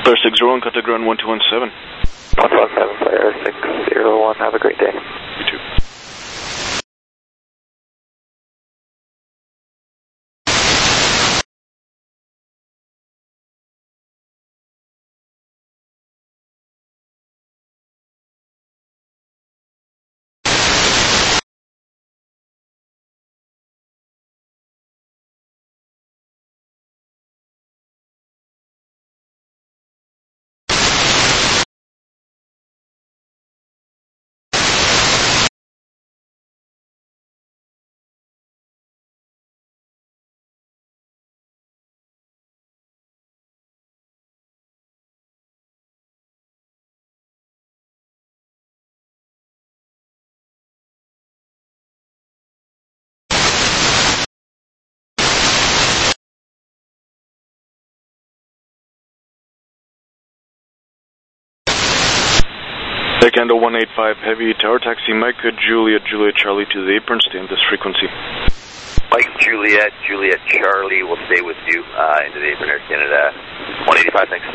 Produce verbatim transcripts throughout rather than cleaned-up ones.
Flare six zero one, contact ground one two one seven. one two one seven, Flare six zero one, have a great day. You too. Echo one eight five, heavy tower taxi, Mike, Juliet, Juliet, Charlie to the apron, stay on this frequency. Mike, Juliet, Juliet, Charlie will stay with you uh, into the apron, Air Canada one eighty-five, thanks.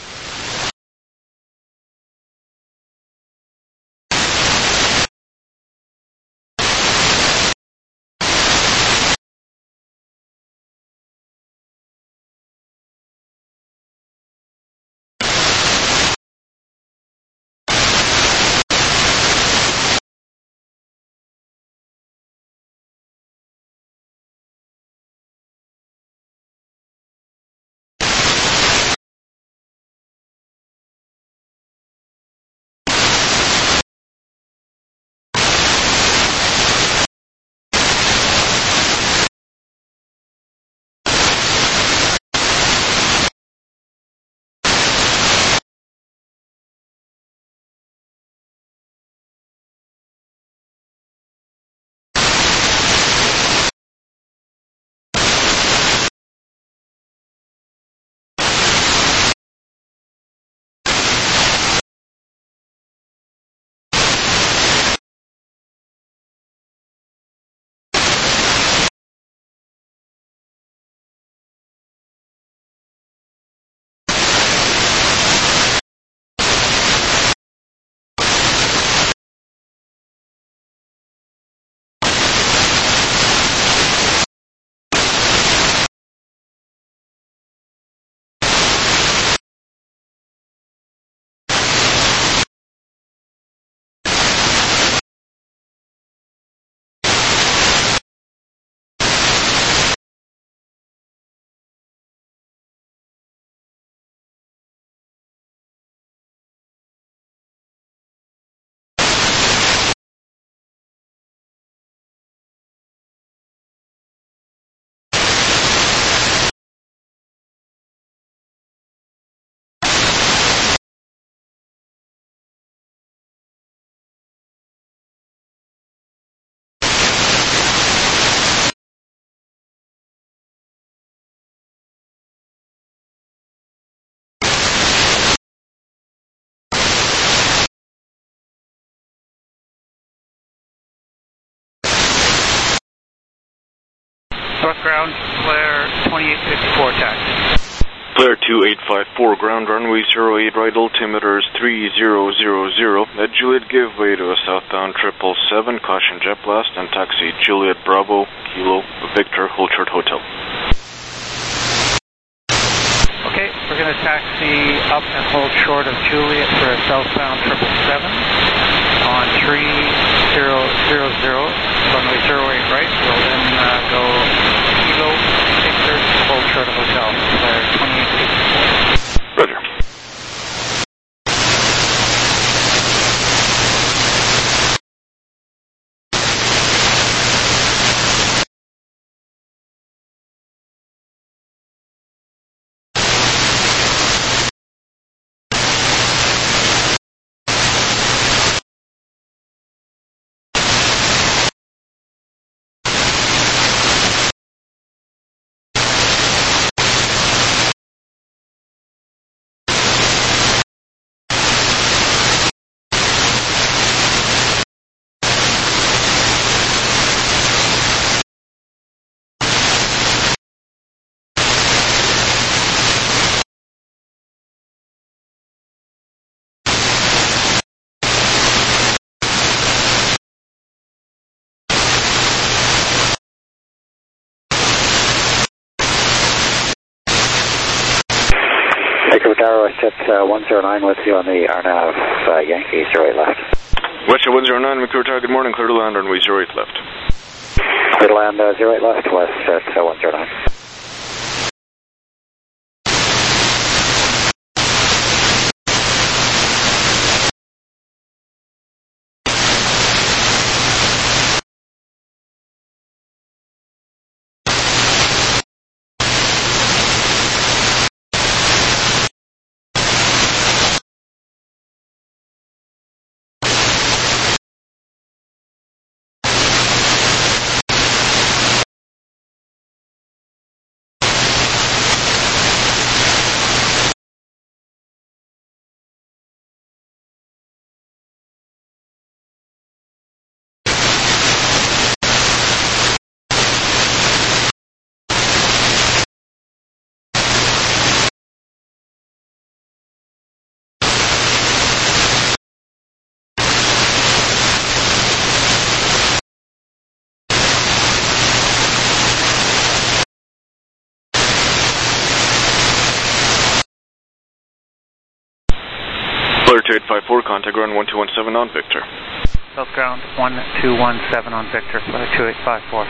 North ground, flare twenty-eight fifty-four, taxi. Flare two eight five four, ground runway zero eight right, altimeter is three zero zero zero. At Juliet, give way to a southbound triple seven, caution jet blast, and taxi Juliet Bravo, Kilo, Victor, Holchard Hotel. Okay, we're going to taxi up and hold short of Juliet for a southbound triple seven on three zero zero zero, runway zero eight right. We'll then uh, go Kilo, Victor, hold short of hotel, flare twenty-eight fifty-four. Roger. Tower, West Jet uh, one zero nine with you on the R N A V uh, Yankee zero eight left. Westjet one zero nine, Vancouver Tower, good morning, clear to land, runway zero eight left. Clear to land uh, zero eight left, West Jet uh, one zero nine. Clear to eight five four, contact ground one two one seven on Victor. South ground one two one seven on Victor, flight two eight five four.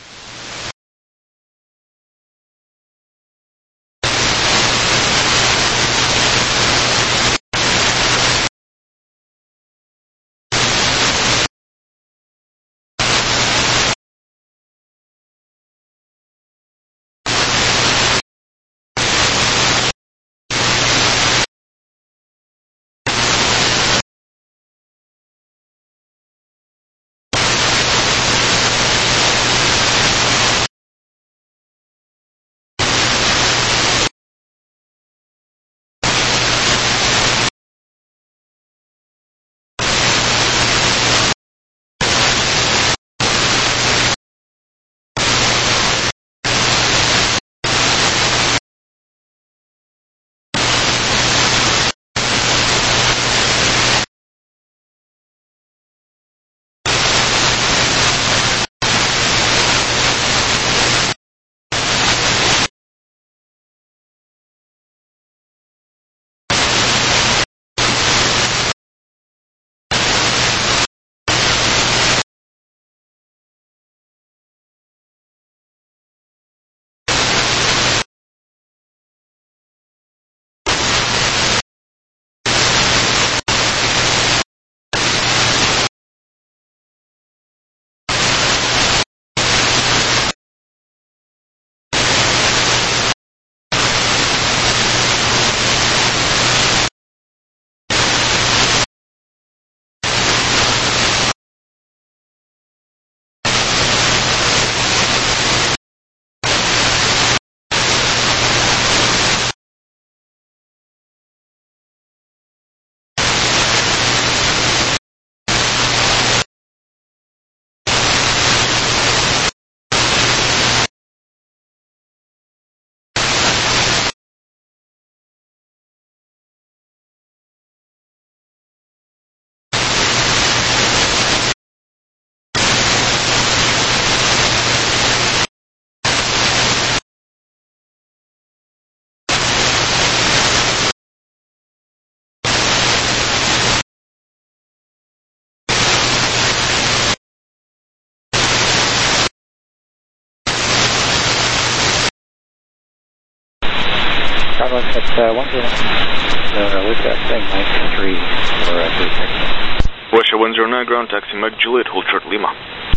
Carlos at uh, one zero nine, uh, with that thing, Mike three for uh, three six. Westjet one zero nine, ground taxi Mike Juliet, hold short Lima.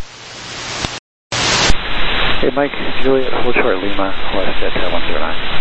Hey Mike, Juliet, hold short Lima, West at uh, one zero nine.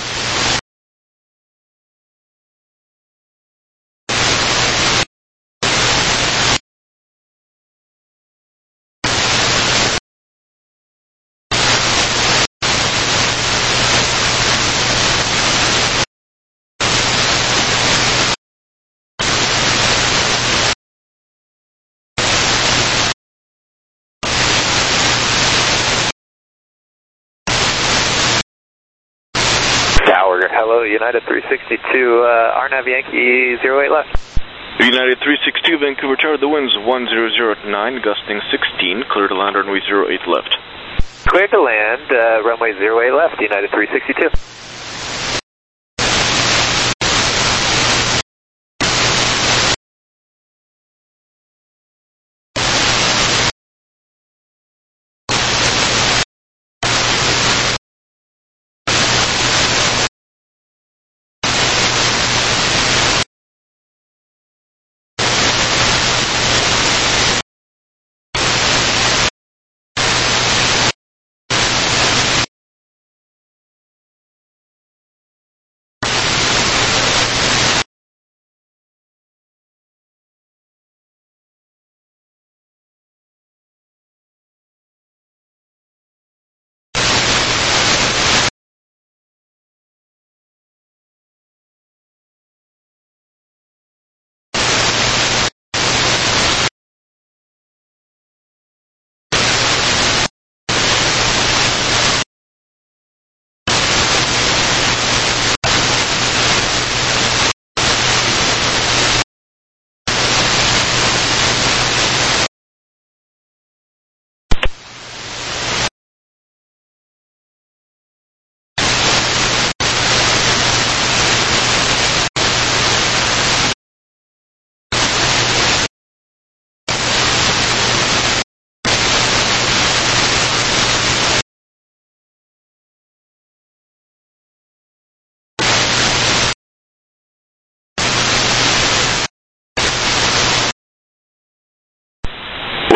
Tower, hello, United three sixty-two, uh, R N A V Yankee zero eight left. United three sixty-two, Vancouver Tower, the wind's one zero zero nine, gusting sixteen, clear to land, runway zero eight left. Clear to land, uh, runway zero eight left, United three sixty-two.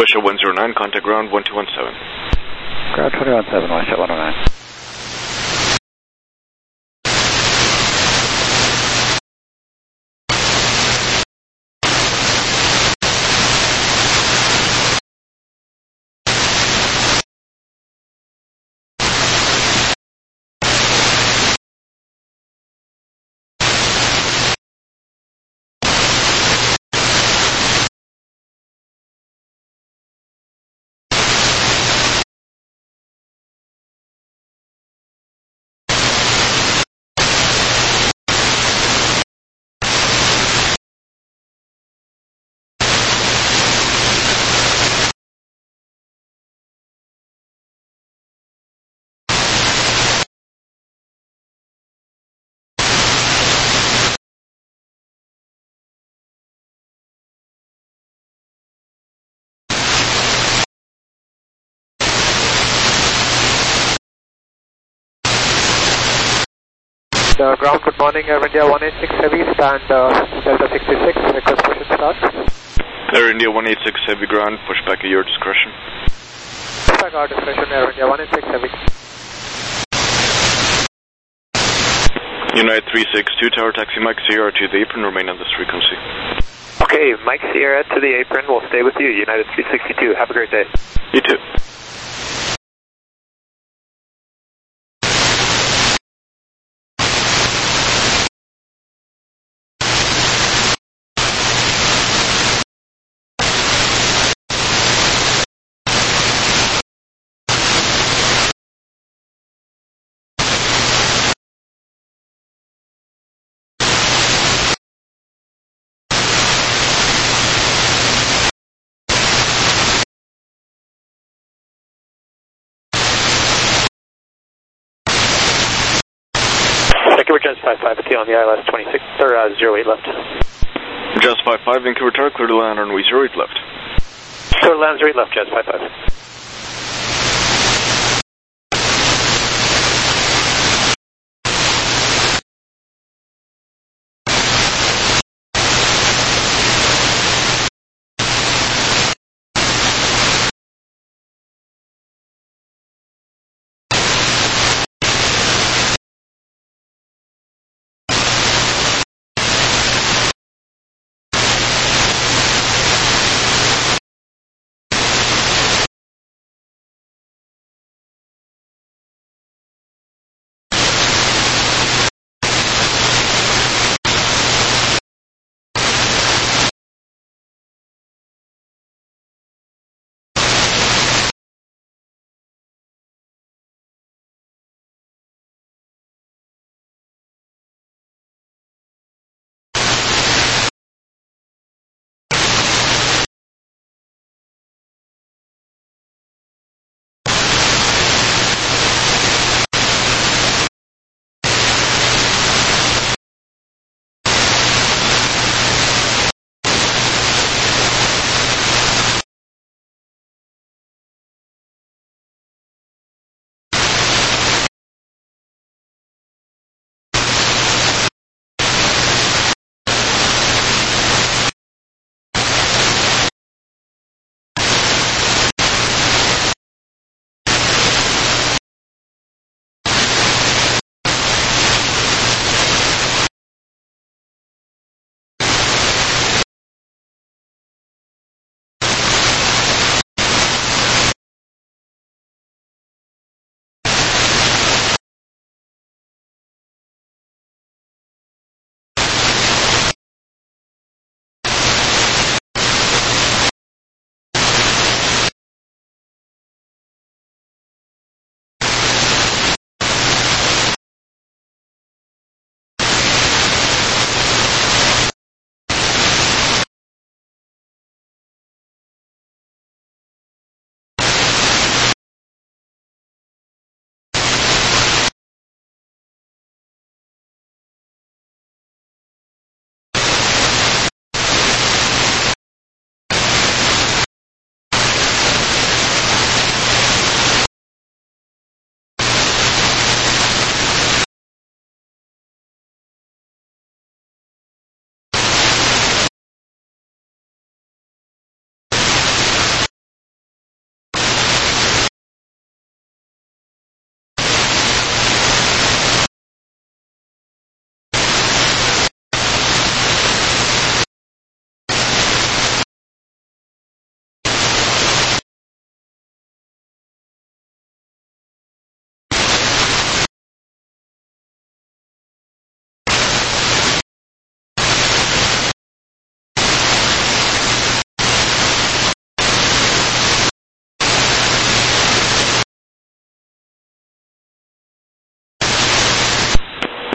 Wisha one zero nine, contact ground one two one seven. Ground two one seven, Wisha one oh nine. Uh, ground, good morning, Air India one eight six Heavy, stand uh, Delta sixty-six, request push and start. Air India one eight six Heavy ground, push back at your discretion. Push back our discretion, Air India one eight six Heavy. United three six two Tower, taxi Mike Sierra to the apron, remain on this frequency. Okay, Mike Sierra to the apron, we'll stay with you, United three sixty-two, have a great day. You too. Just five five, T on the I L S twenty-six, or uh, zero eight left. Just five five, Vancouver Tower, clear to land on runway zero eight left. Clear to land zero eight left, Just five five.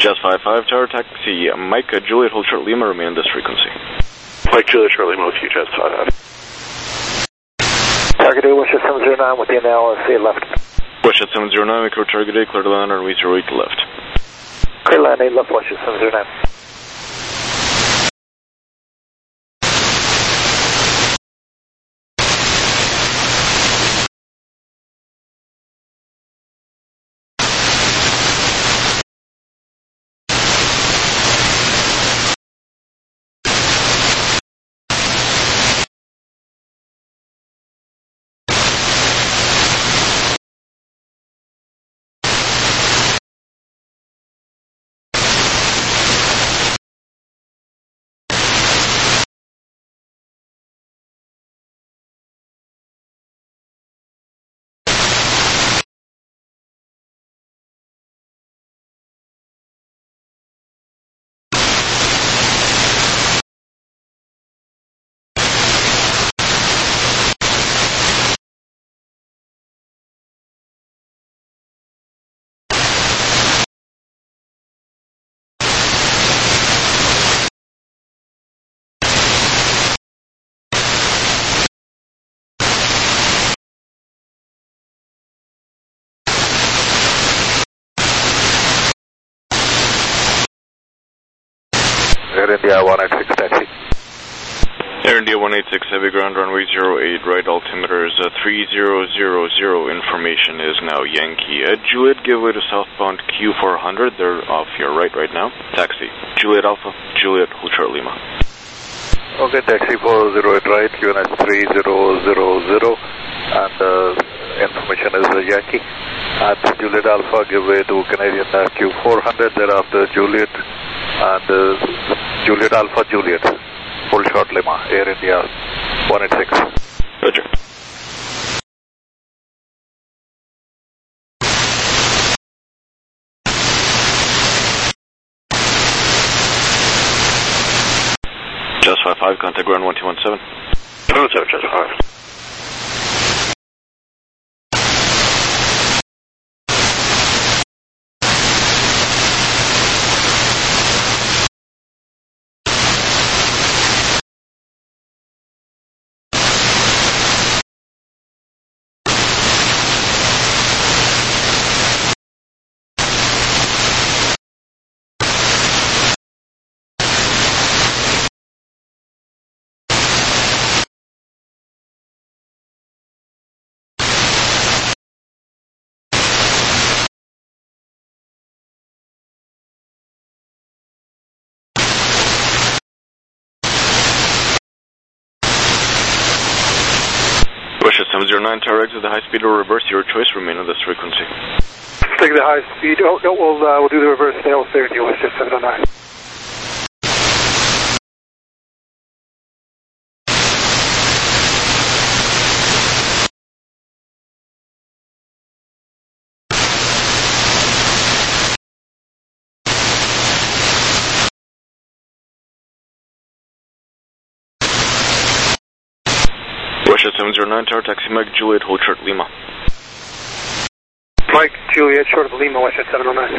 Just five five, Tower Taxi, Mike, uh, Juliet, hold short Lima, remain on this frequency. Mike, Juliet, short Lima with you, Just five five. Target A, Westjet seven zero nine with the L S A left. Westjet seven zero nine, make your target A, clear to land, runway zero eight left. Clear land eight left, Westjet seven zero nine. Air India one eight six taxi. Air India one eight six, heavy ground, runway zero eight, right altimeter is uh, three zero zero zero, information is now Yankee. Uh, Juliet, give way to southbound Q four hundred, they're off your right right now. Taxi, Juliet Alpha, Juliet, hold short Lima. Okay, taxi four zero eight right, Q N S three zero zero zero, and uh, information is uh, Yankee. And Juliet Alpha, give way to Canadian uh, Q four hundred, thereafter Juliet, and uh, Juliet Alpha, Juliet. Hold short Lima, Air India one eight six. Roger. Just five five, contact ground one two one seven. two seven, just five. Westjet seven zero nine, tower exit the high speed or reverse, your choice, remain on this frequency. Take the high speed. Oh, no, we'll, uh, we'll do the reverse tail there, Westjet seven zero nine. Westjet seven zero nine, tower taxi Mike, Juliet, hold short Lima. Mike, Juliet, short of Lima, Westjet seven zero nine.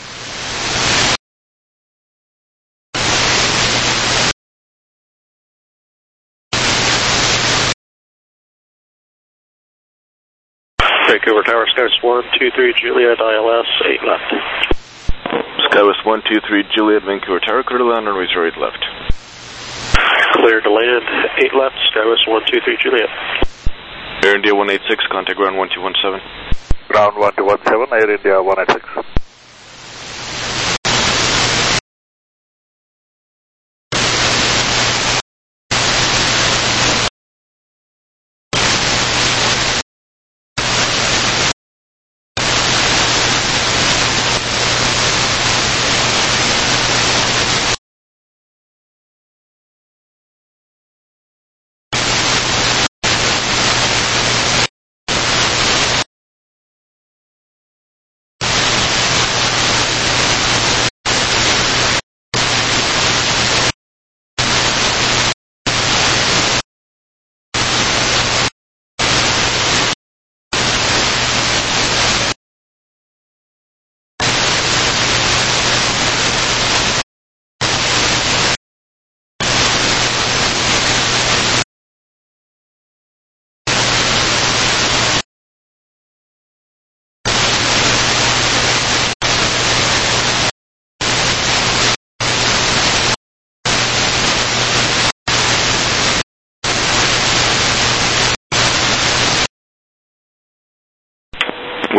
Vancouver Tower, Skywest one two three Juliet, I L S eight left. Skywest one two three Juliet, Vancouver Tower, clear to land, runway zero eight left. Clear to land, eight left, Skywest one two three Juliet. Air India one eight six, contact ground one two one seven. Ground one two one seven, Air India one eight six.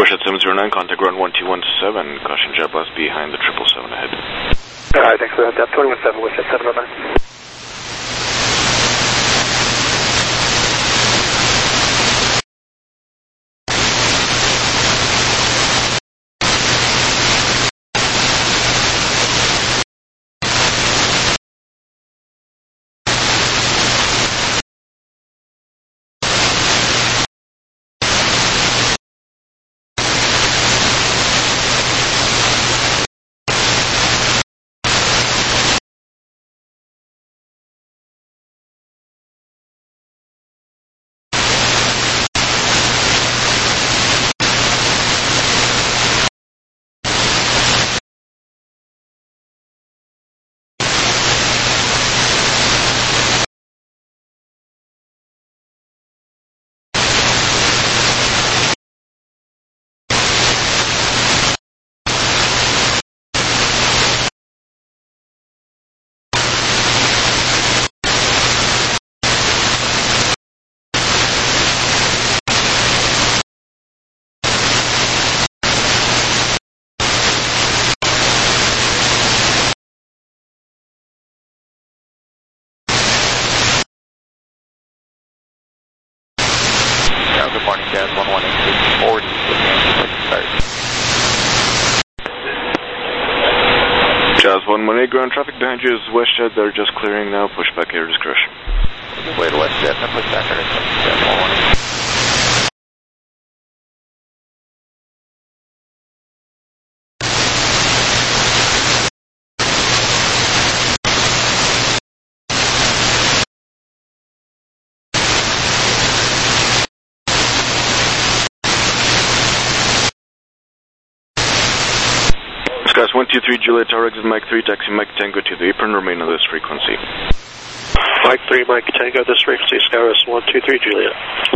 Westjet seven zero nine, contact ground one two one seven, caution jet blast behind the triple seven ahead. Alright, thanks for that. Depth twenty-one seven, Westjet seven oh nine. Good morning, Jazz one one eight six forty, start. Jazz one one eight, ground traffic behind you is Westjet, they're just clearing now, push back air discretion. Wait, Westjet, and push back air discretion, Jazz one one eight. Skies one two three, Juliet Tower, exit Mike three, taxi Mike Tango to the apron, remain on this frequency. Mike three, Mike Tango, this frequency, Skywest one two three, Juliet.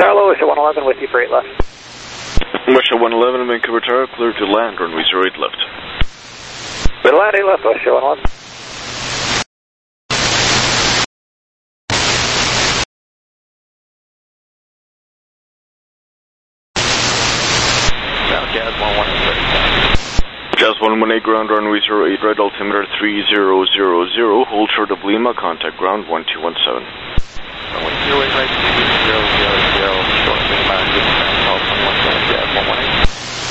Carlo, Wisha one eleven with you for eight left. Wisha one eleven, Vancouver Tower, clear to land, runway zero eight left. Clear to land, eight left, Wisha one eleven. South Jazz one one eight. Jazz one one eight, ground runway zero eight right, altimeter three zero zero zero, hold short of Lima, contact ground one two one seven. Runway zero eight right, zero zero zero, short of Lima, good ground, call one one seven, Jazz one one eight.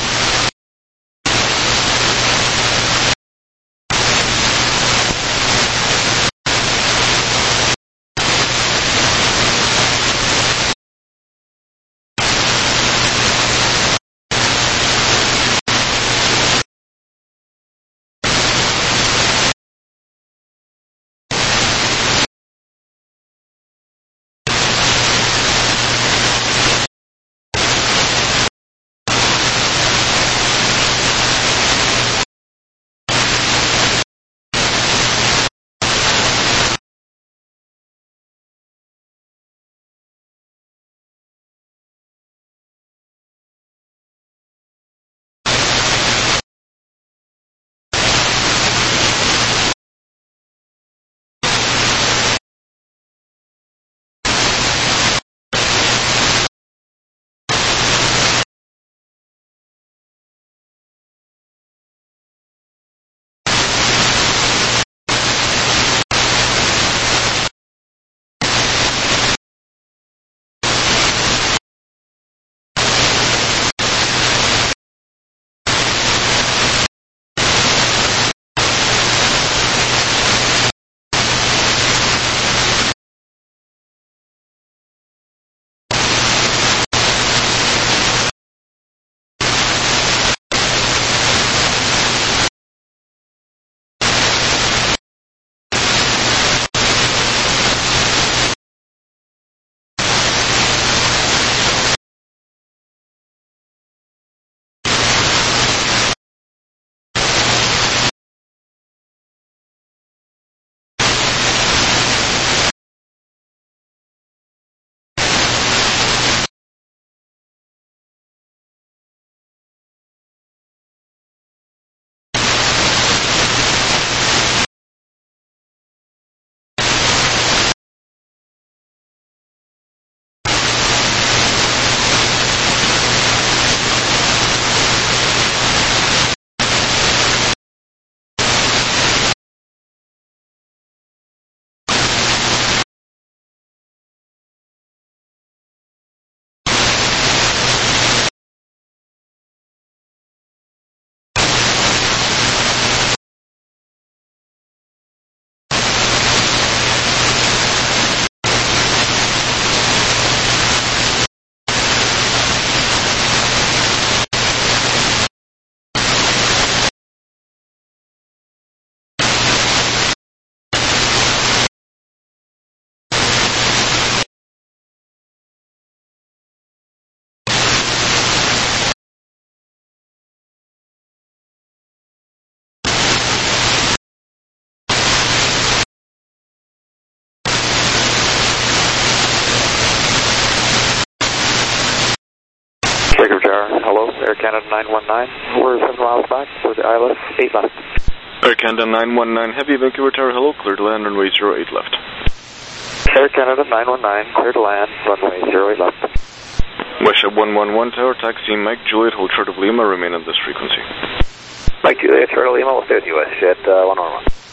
Hello, Air Canada nine one nine. We're seven miles back for the I L S, eight left. Air Canada nine one nine, heavy, Vancouver Tower, hello, clear to land, runway zero eight left. Air Canada nine one nine, clear to land, runway zero eight left. West one one one Tower, taxi Mike Juliet, hold short of Lima, remain on this frequency. Mike Juliet, short of Lima, we'll stay with you, West Jet uh, one one one.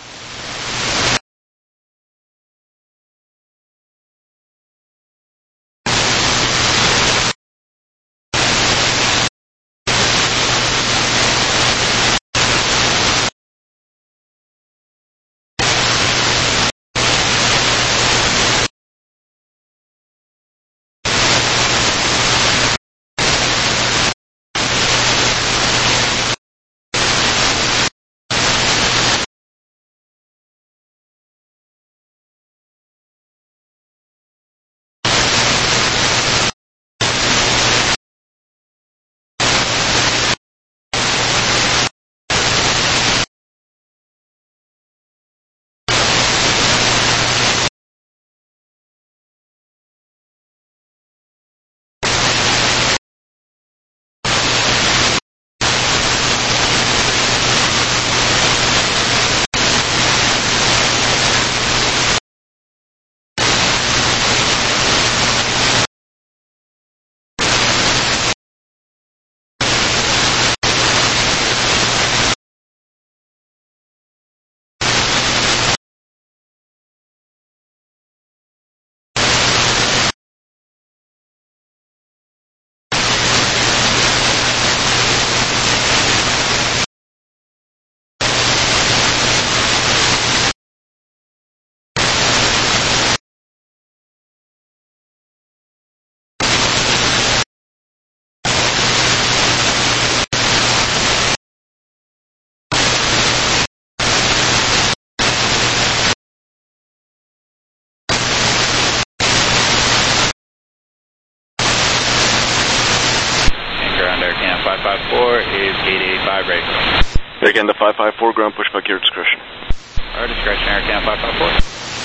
ready. Again, the five five four ground pushback, your discretion. Our discretion, Air Canada five five four.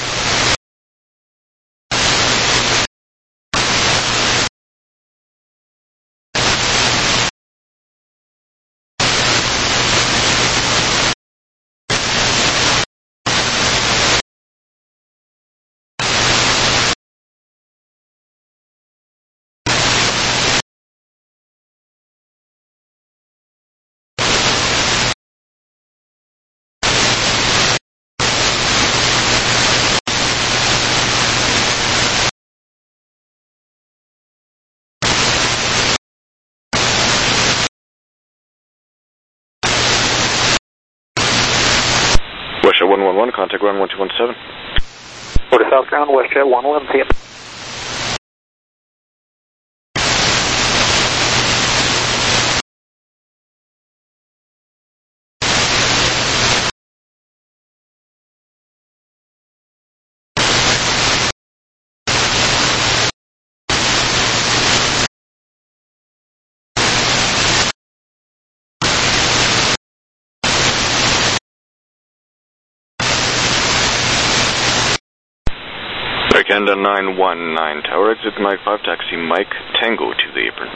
WestJet one one one, contact ground one two one seven. Order south ground, WestJet one one, see you. Air Canada nine one nine, tower exit Mike five, taxi Mike Tango to the apron.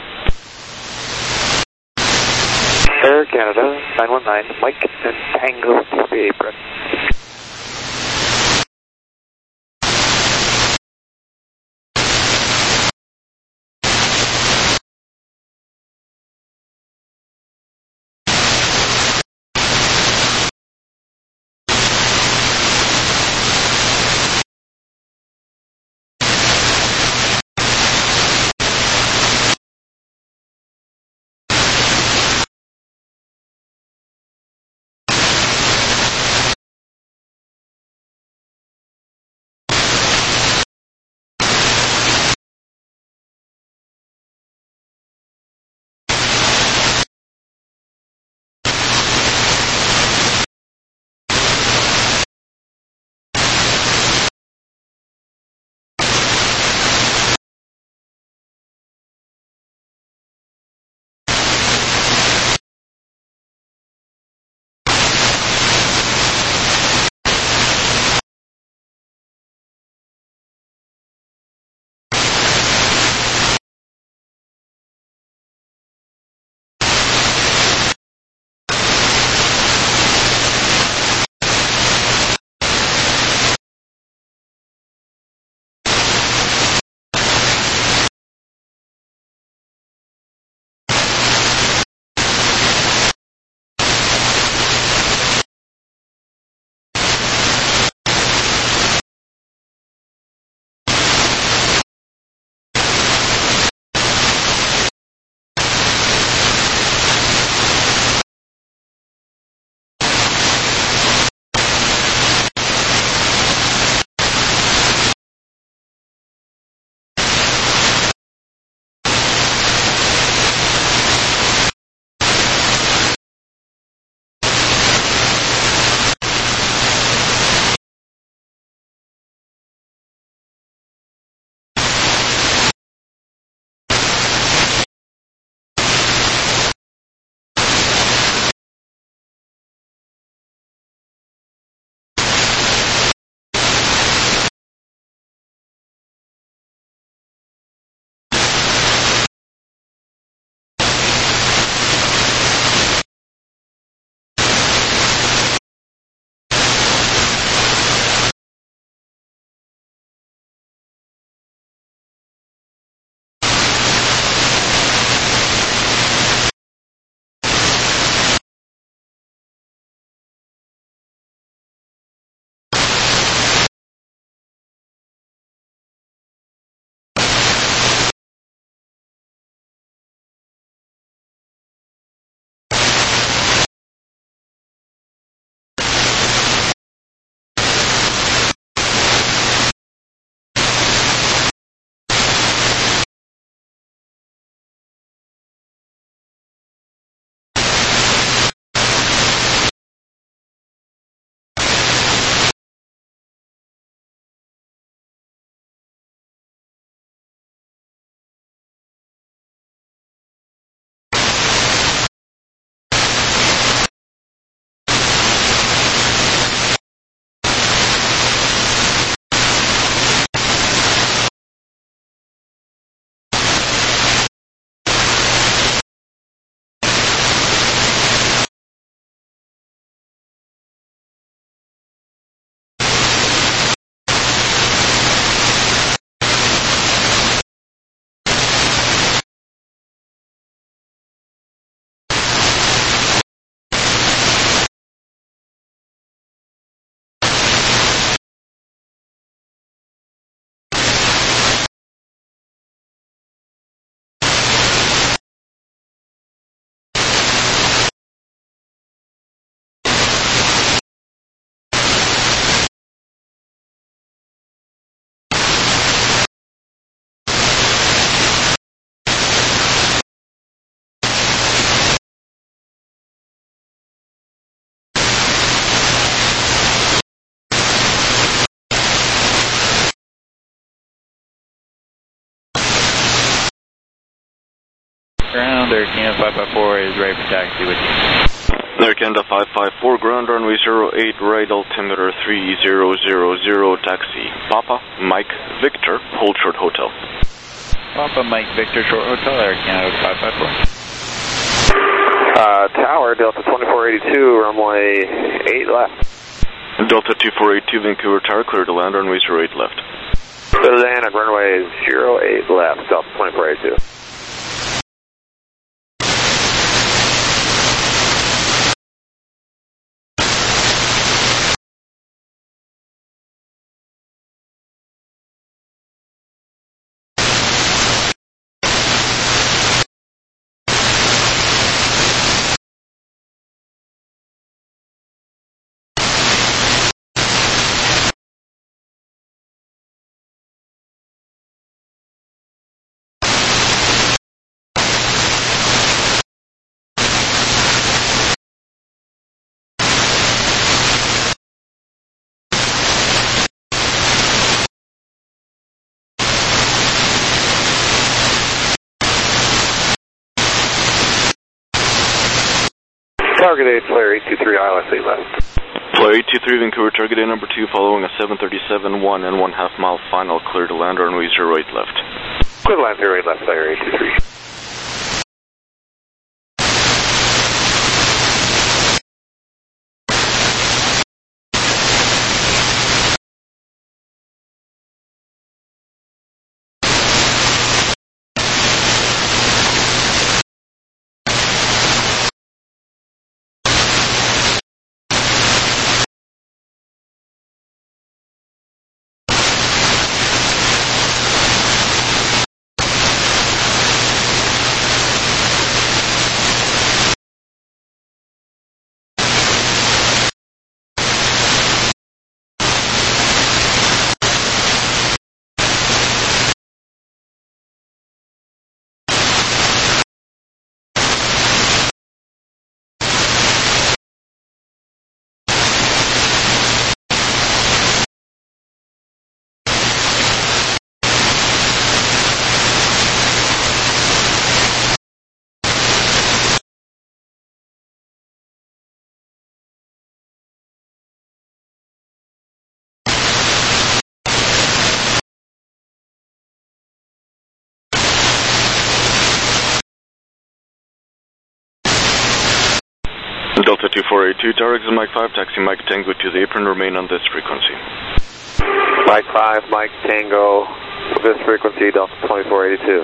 Air Canada nine one nine, Mike and Tango to the apron. Ground, Air Canada five five four is ready for taxi with you. Air Canada five five four, ground runway zero eight, right altimeter three zero zero zero, taxi. Papa, Mike, Victor, hold short hotel. Papa, Mike, Victor, short hotel, Air Canada five five four. Uh, tower, Delta twenty-four eighty-two, runway eight left. Delta two four eight two, Vancouver Tower, clear to land, runway zero eight left. Clear to land at runway zero eight left, Delta twenty-four eighty-two. Target eight, flare eight two three, I L S eight left. Flare eight two three, Vancouver, target A number two, following a seven thirty-seven one and one half mile final, clear to land, runway zero eight left. Clear to land zero eight left, flare eight two three. Delta two four eight two, Tower exit Mike five, taxi Mike Tango to the apron, remain on this frequency. Mike five, Mike Tango, this frequency, Delta twenty-four eighty-two.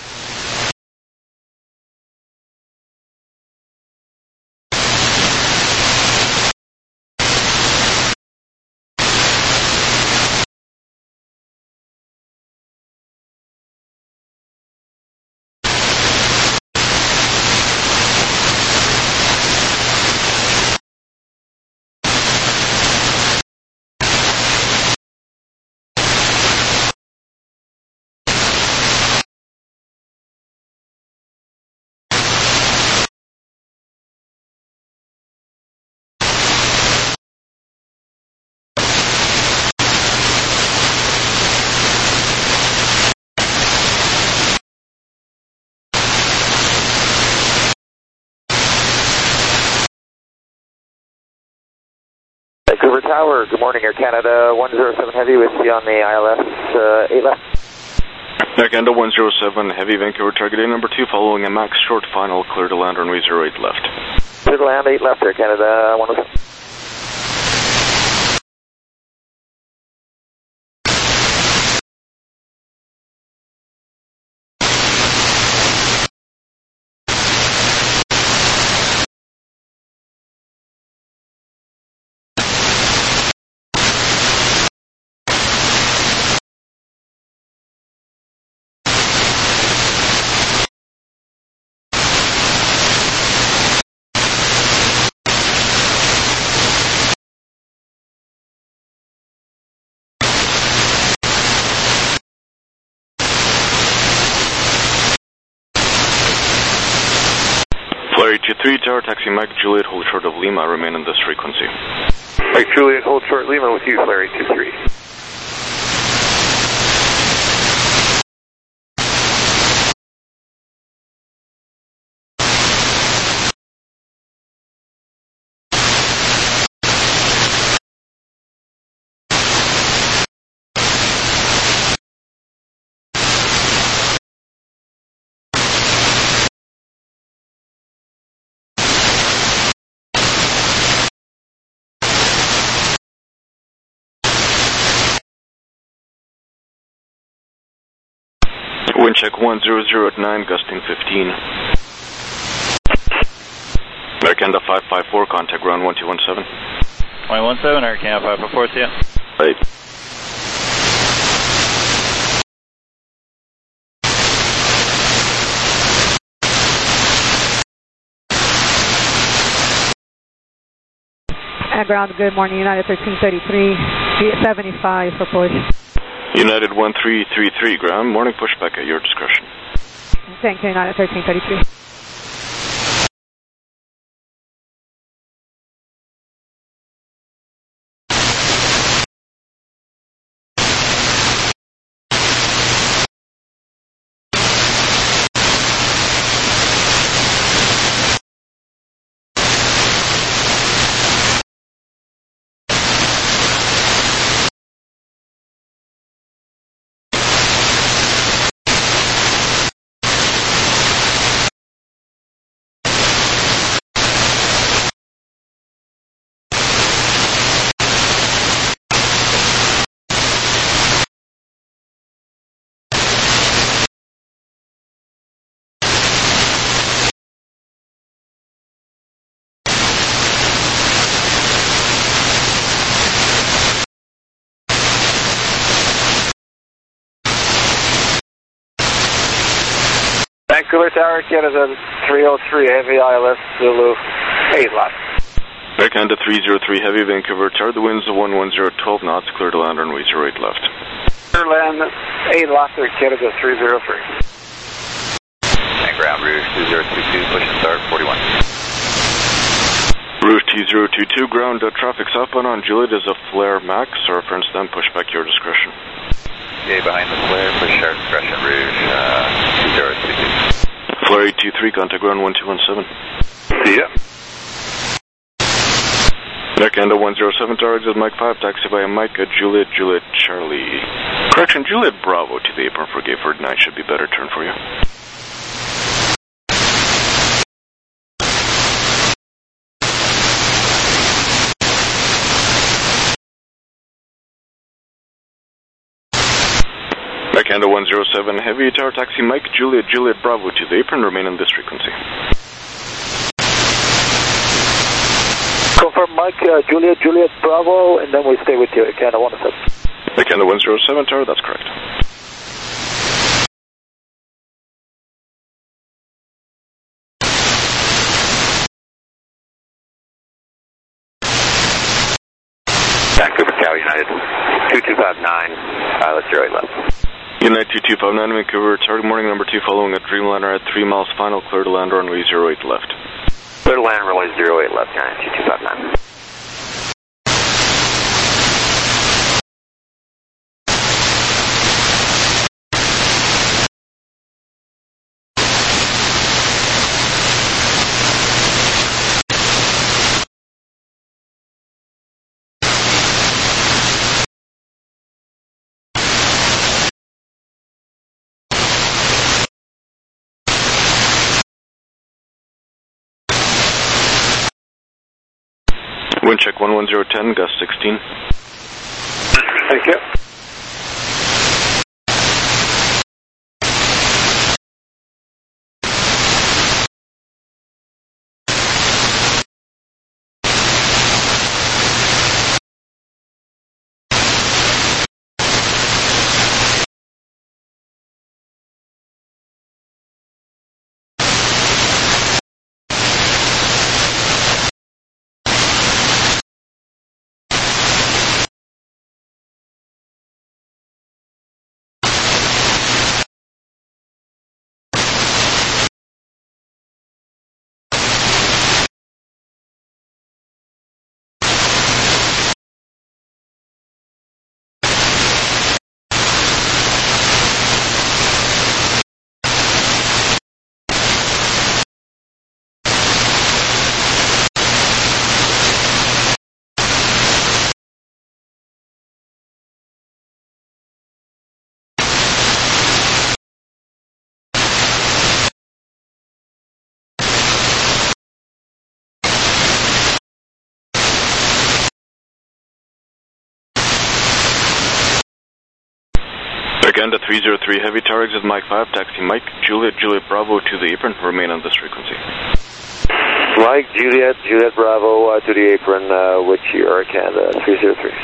Vancouver Tower, good morning, Air Canada one zero seven Heavy with you on the I L S uh, eight left. Air Canada one zero seven Heavy, Vancouver, target A number two, following a max short final, clear to land, runway zero eight left. Clear to land eight left, Air Canada one oh seven. Flare eight two three, Tower, taxi Mike Juliet, hold short of Lima, remain on this frequency. Mike Juliet, hold short Lima with you, Flare eight two three. Wind check one zero zero at nine, gusting fifteen. Air Canada five five four, contact ground one two one seven. one one seven, Air Canada five five four, see ya. Right. At ground, good morning, United thirteen thirty-three, seventy-five for push. United one three three three, ground, morning pushback at your discretion. Thank you, United thirteen thirty-three. Vancouver Tower, Canada three oh three, heavy I L S, Zulu, eight left. Air Canada three zero three, heavy, Vancouver Tower, the winds of one one zero, twelve knots, clear to land runway zero eight left. Clear land, eight left, Air Canada three zero three. And ground, Rouge two zero two two, push and start, forty-one. Rouge two zero two two, ground, uh, traffic southbound on Juliet is a flare max, or reference then pushback your discretion. Okay, behind the flare, push our discretion, Rouge uh, two zero two two. Flare eight two three, contact ground one two one seven. See ya. Air Canada one zero seven, tower exit Mike five, taxi by Mike at Juliet, Juliet, Charlie. Correction, Juliet Bravo to the apron for Gayford nine should be better turn for you. Air Canada one zero seven, heavy tower taxi Mike, Juliet, Juliet Bravo to the apron, remain on this frequency. Confirm Mike, uh, Juliet, Juliet Bravo, and then we stay with you, Air Canada one oh seven. Air Canada one zero seven, tower, that's correct. Vancouver Tower, United two two five nine, pilot zero eight left. United two two five nine, Vancouver, target morning number two following a Dreamliner at three miles final, clear to land runway zero eight left. Clear to land runway zero eight left, United two two five nine. Wind check one one zero ten, gust sixteen. Thank you. Uganda three zero three, heavy tower exit Mike five, taxi Mike, Juliet, Juliet Bravo to the apron, remain on this frequency. Mike, Juliet, Juliet Bravo uh, to the apron, uh, which you are Canada three zero three.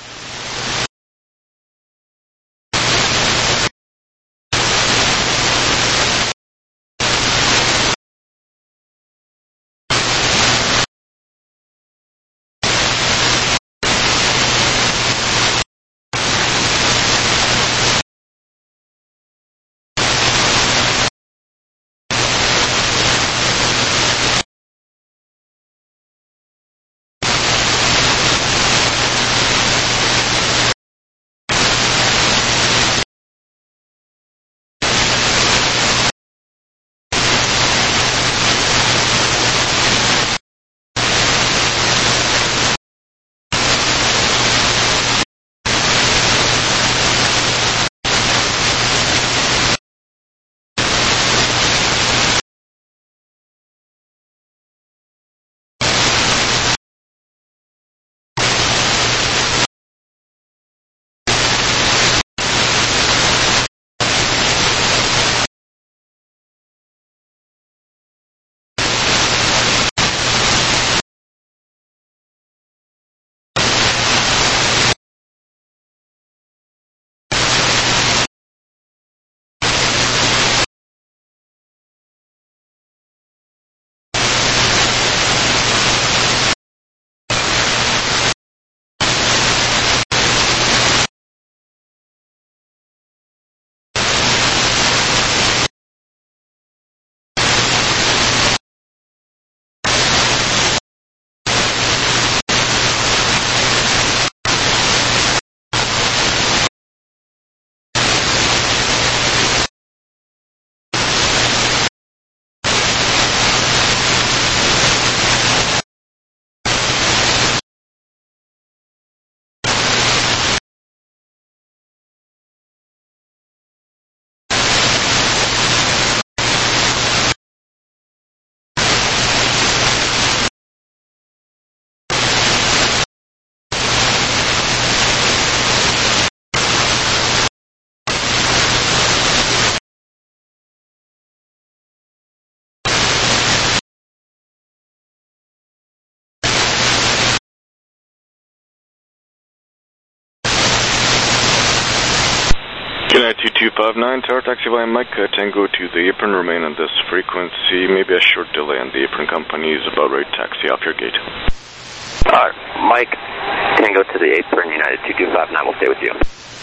United two two five nine, tower taxi via Mike, uh, Tango to the apron, remain on this frequency. Maybe a short delay on the apron. Company is about ready to taxi off your gate. Alright, Mike, Tango to the apron, United two two five nine, we'll stay with you.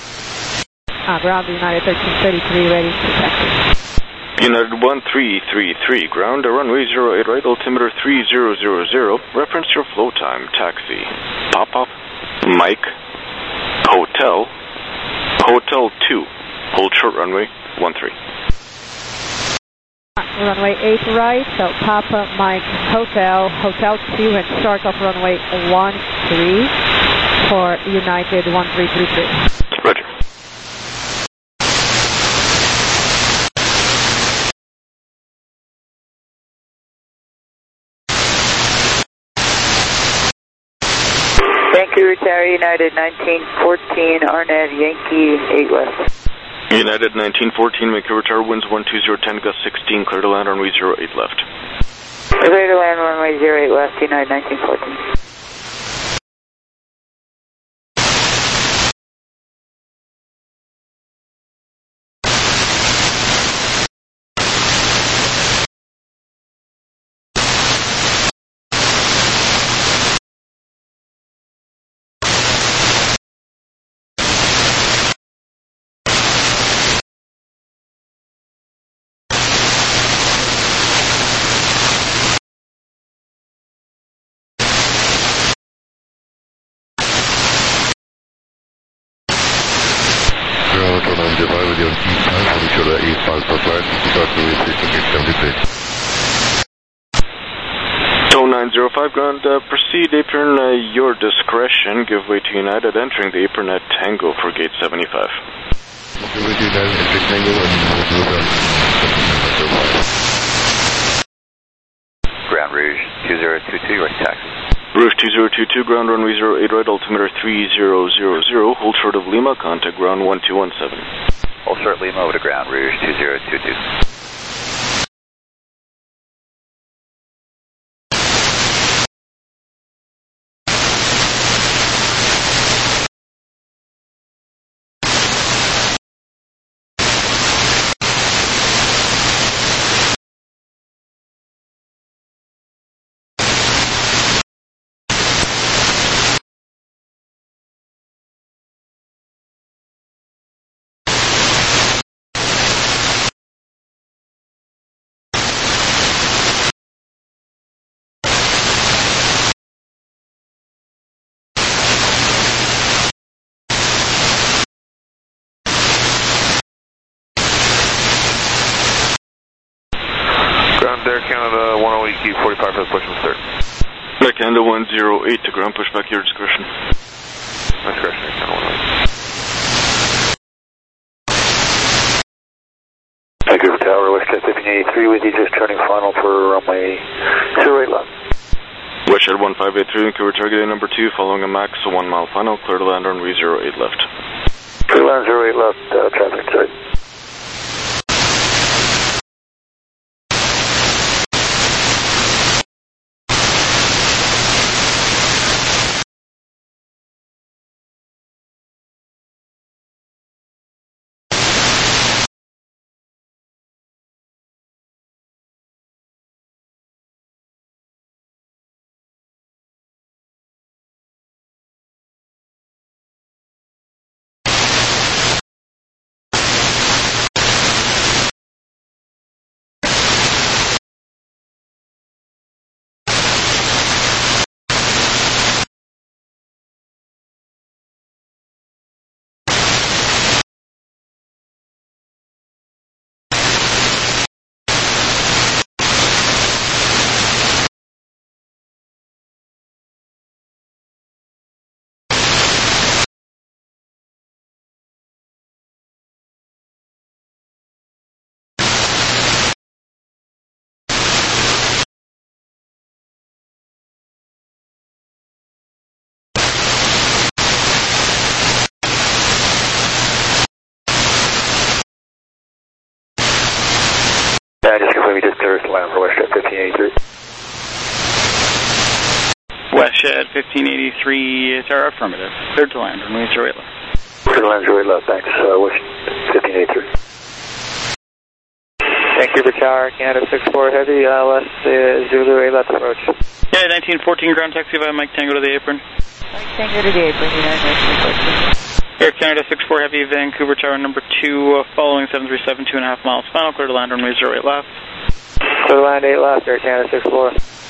Uh, ground United thirteen thirty-three, ready to taxi. United one three three three, ground, runway zero eight right, altimeter three zero zero zero, reference your flow time, taxi, pop-up, Mike, hotel, hotel two, hold short runway one three. Runway eight right, so Papa Mike Hotel, Hotel two, and start off runway one three for United one three three three. Roger. Vancouver Tower, United nineteen fourteen, R N A V Yankee eight West. United nineteen fourteen, Vancouver Tower, winds one two zero ten, gust sixteen, clear to land, runway zero eight left. Clear to land, runway zero eight left, United nineteen fourteen. nine zero five, ground, uh, proceed apron, uh, your discretion, give way to United, entering the apron at Tango for gate seventy-five. Ground Rouge two zero two two, right taxi. Rouge two zero two two, ground runway zero eight right, altimeter three zero zero zero, hold short of Lima, contact ground one two one seven. I'll short Lima over to ground, Rouge two zero two two. Ground Air Canada one oh eight, Q forty-five for the push and start. Air Canada one oh eight to ground, push back your discretion. Discretion, Air Canada one oh eight. Vancouver Tower, Westjet fifteen eighty-three with you, just turning final for runway zero eight left. Westjet one five eight three, Vancouver target number two, following a max of one mile final, clear to land runway zero eight left. Clear to land zero eight left, uh, traffic inside. Yeah, just confirm you just clear to land for Westjet fifteen eighty-three. Westjet fifteen eighty-three is our affirmative. Cleared to land, runway zero eight left. Clear to land zero eight left, thanks. Uh, Westjet fifteen eighty-three. Vancouver Tower, Canada six four Heavy, uh, west uh, Zulu eight left approach. Yeah, nineteen fourteen ground taxi via Mike Tango to the apron. Mike Tango to the apron, United Nations. Air Canada six four Heavy, Vancouver Tower number two, uh, following seven three seven, two and a half miles final, clear to land runway zero eight left. Clear to land eight left, Air Canada six four.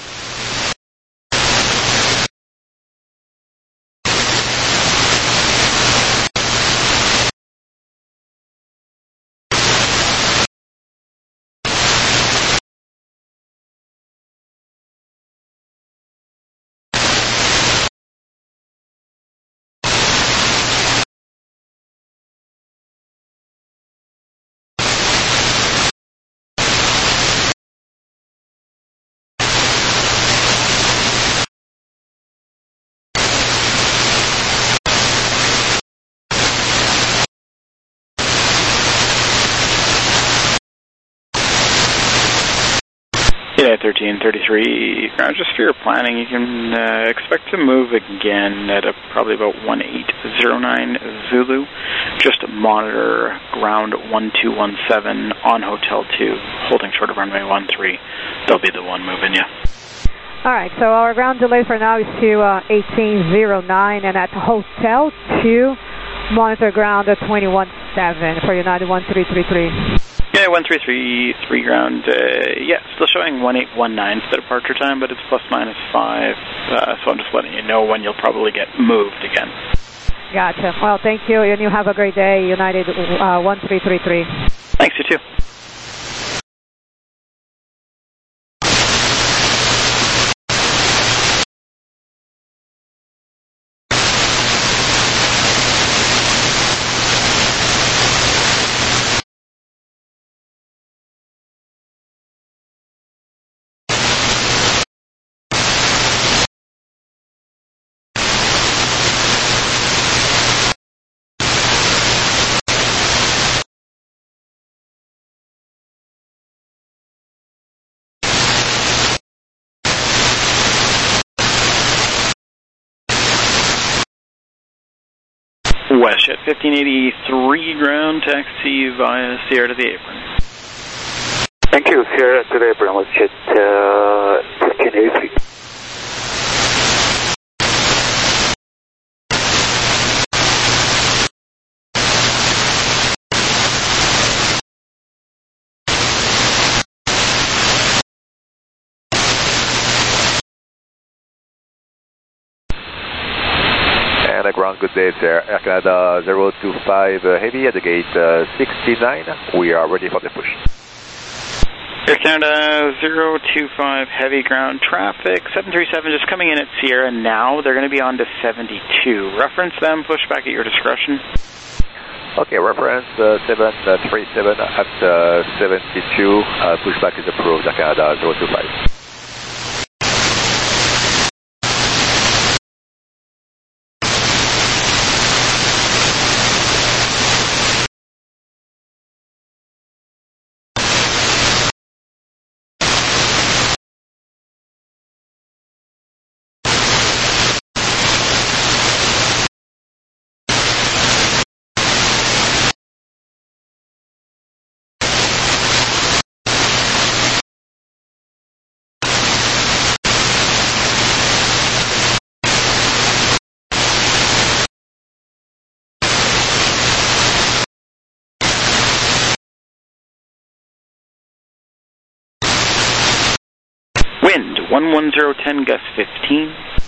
Yeah, thirteen thirty-three, ground, just for your planning, you can uh, expect to move again at a, probably about one eight zero nine Zulu. Just monitor ground one two one seven on Hotel two, holding short of runway one three. They'll be the one moving you. All right, so our ground delay for now is to uh, eighteen oh nine, and at Hotel two, monitor ground at twenty-one seven for United one three three three. Yeah, one three three three ground, uh, yeah, still showing one eight one nine for the departure time, but it's plus minus five, uh, so I'm just letting you know when you'll probably get moved again. Gotcha. Well, thank you, and you have a great day, United uh, one three three three. Thanks, you too. WestJet fifteen eighty-three ground, taxi via Sierra to the apron. Thank you, Sierra to the apron, WestJet uh, fifteen eighty-three. And a ground, good day, sir. Air Canada zero two five uh, Heavy at the gate uh, sixty-nine. We are ready for the push. Air Canada zero two five Heavy ground traffic, seven three seven just coming in at Sierra now. They're going to be on to seventy-two. Reference them, push back at your discretion. Okay, reference uh, seven three seven at uh, seventy-two. Uh, pushback is approved, Air Canada zero two five. Wind one one zero ten, gust fifteen.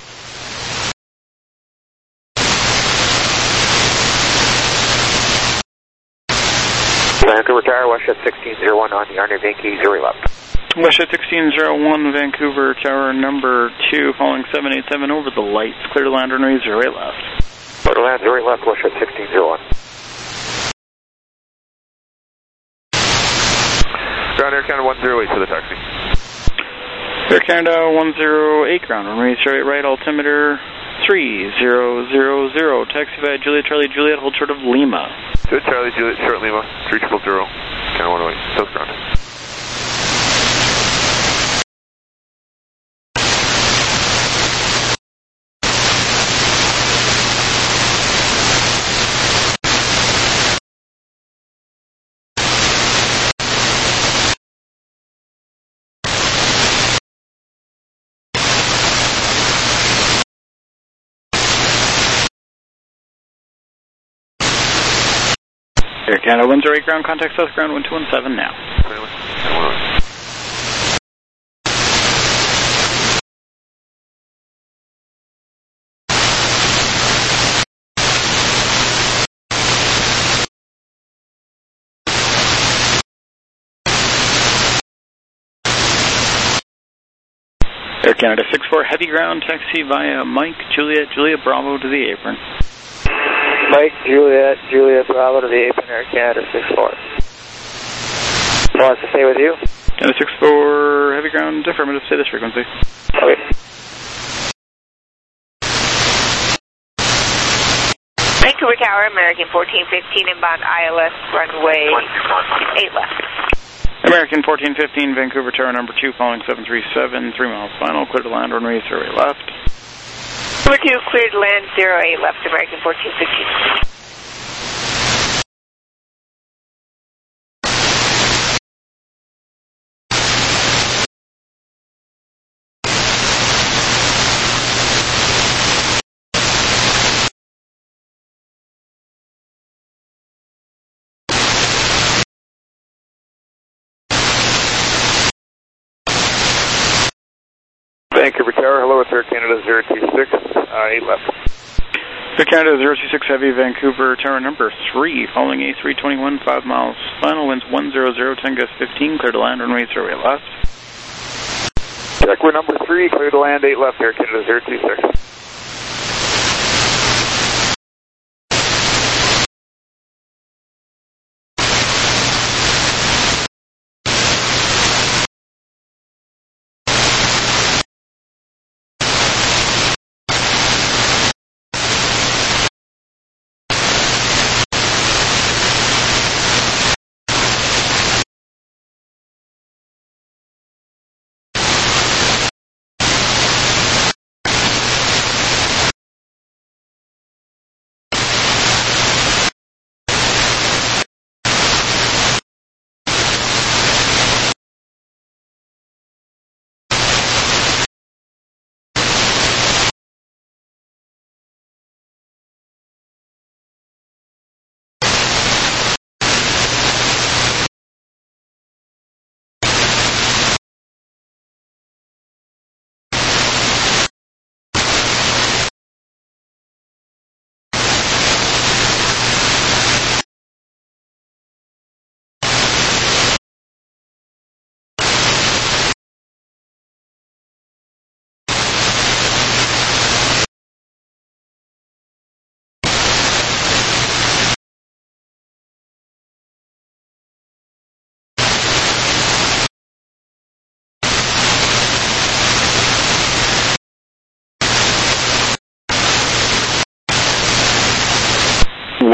Vancouver Tower, WestJet sixteen oh one on the Arnav Yankee, zero left. WestJet sixteen oh one, Vancouver Tower number two, following seven eight seven over the lights, clear to land runway zero eight left. Clear to land zero eight left, WestJet sixteen oh one. Ground Air Canada one zero eight to the taxi. Air Canada one zero eight ground, runway zero eight right, altimeter three zero zero zero. Taxi via Juliet Charlie Juliet, hold short of Lima. Juliet Charlie Juliet, short Lima, three triple zero. Canada one zero eight, south ground. Air Canada one zero eight ground, contact south ground one two one seven now. Air Canada six four heavy ground, taxi via Mike Juliet Juliet Bravo to the apron. Mike, Juliet, Juliet, Bravo to the apron, Air Canada six four. Wants to stay with you? Canada six four, heavy ground, affirmative, stay this frequency. Okay. Vancouver Tower, American fourteen fifteen, inbound I L S, runway eight left. American fourteen fifteen, Vancouver Tower number two, following seven three seven, three miles final, clear to land, runway zero eight left. Number two, cleared to land, zero eight left, American fourteen fifteen. Vancouver Tower, hello, it's Air Canada zero two six, uh, eight left. Air Canada zero two six Heavy, Vancouver Tower number three, following A three twenty-one, five miles final, winds one zero zero, ten gust fifteen, clear to land, runway zero eight left. Check, we're number three, clear to land, eight left, Air Canada zero two six.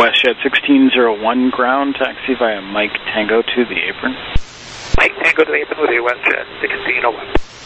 WestJet sixteen oh one ground, taxi via Mike Tango to the apron. Mike Tango to the apron with a WestJet sixteen oh one.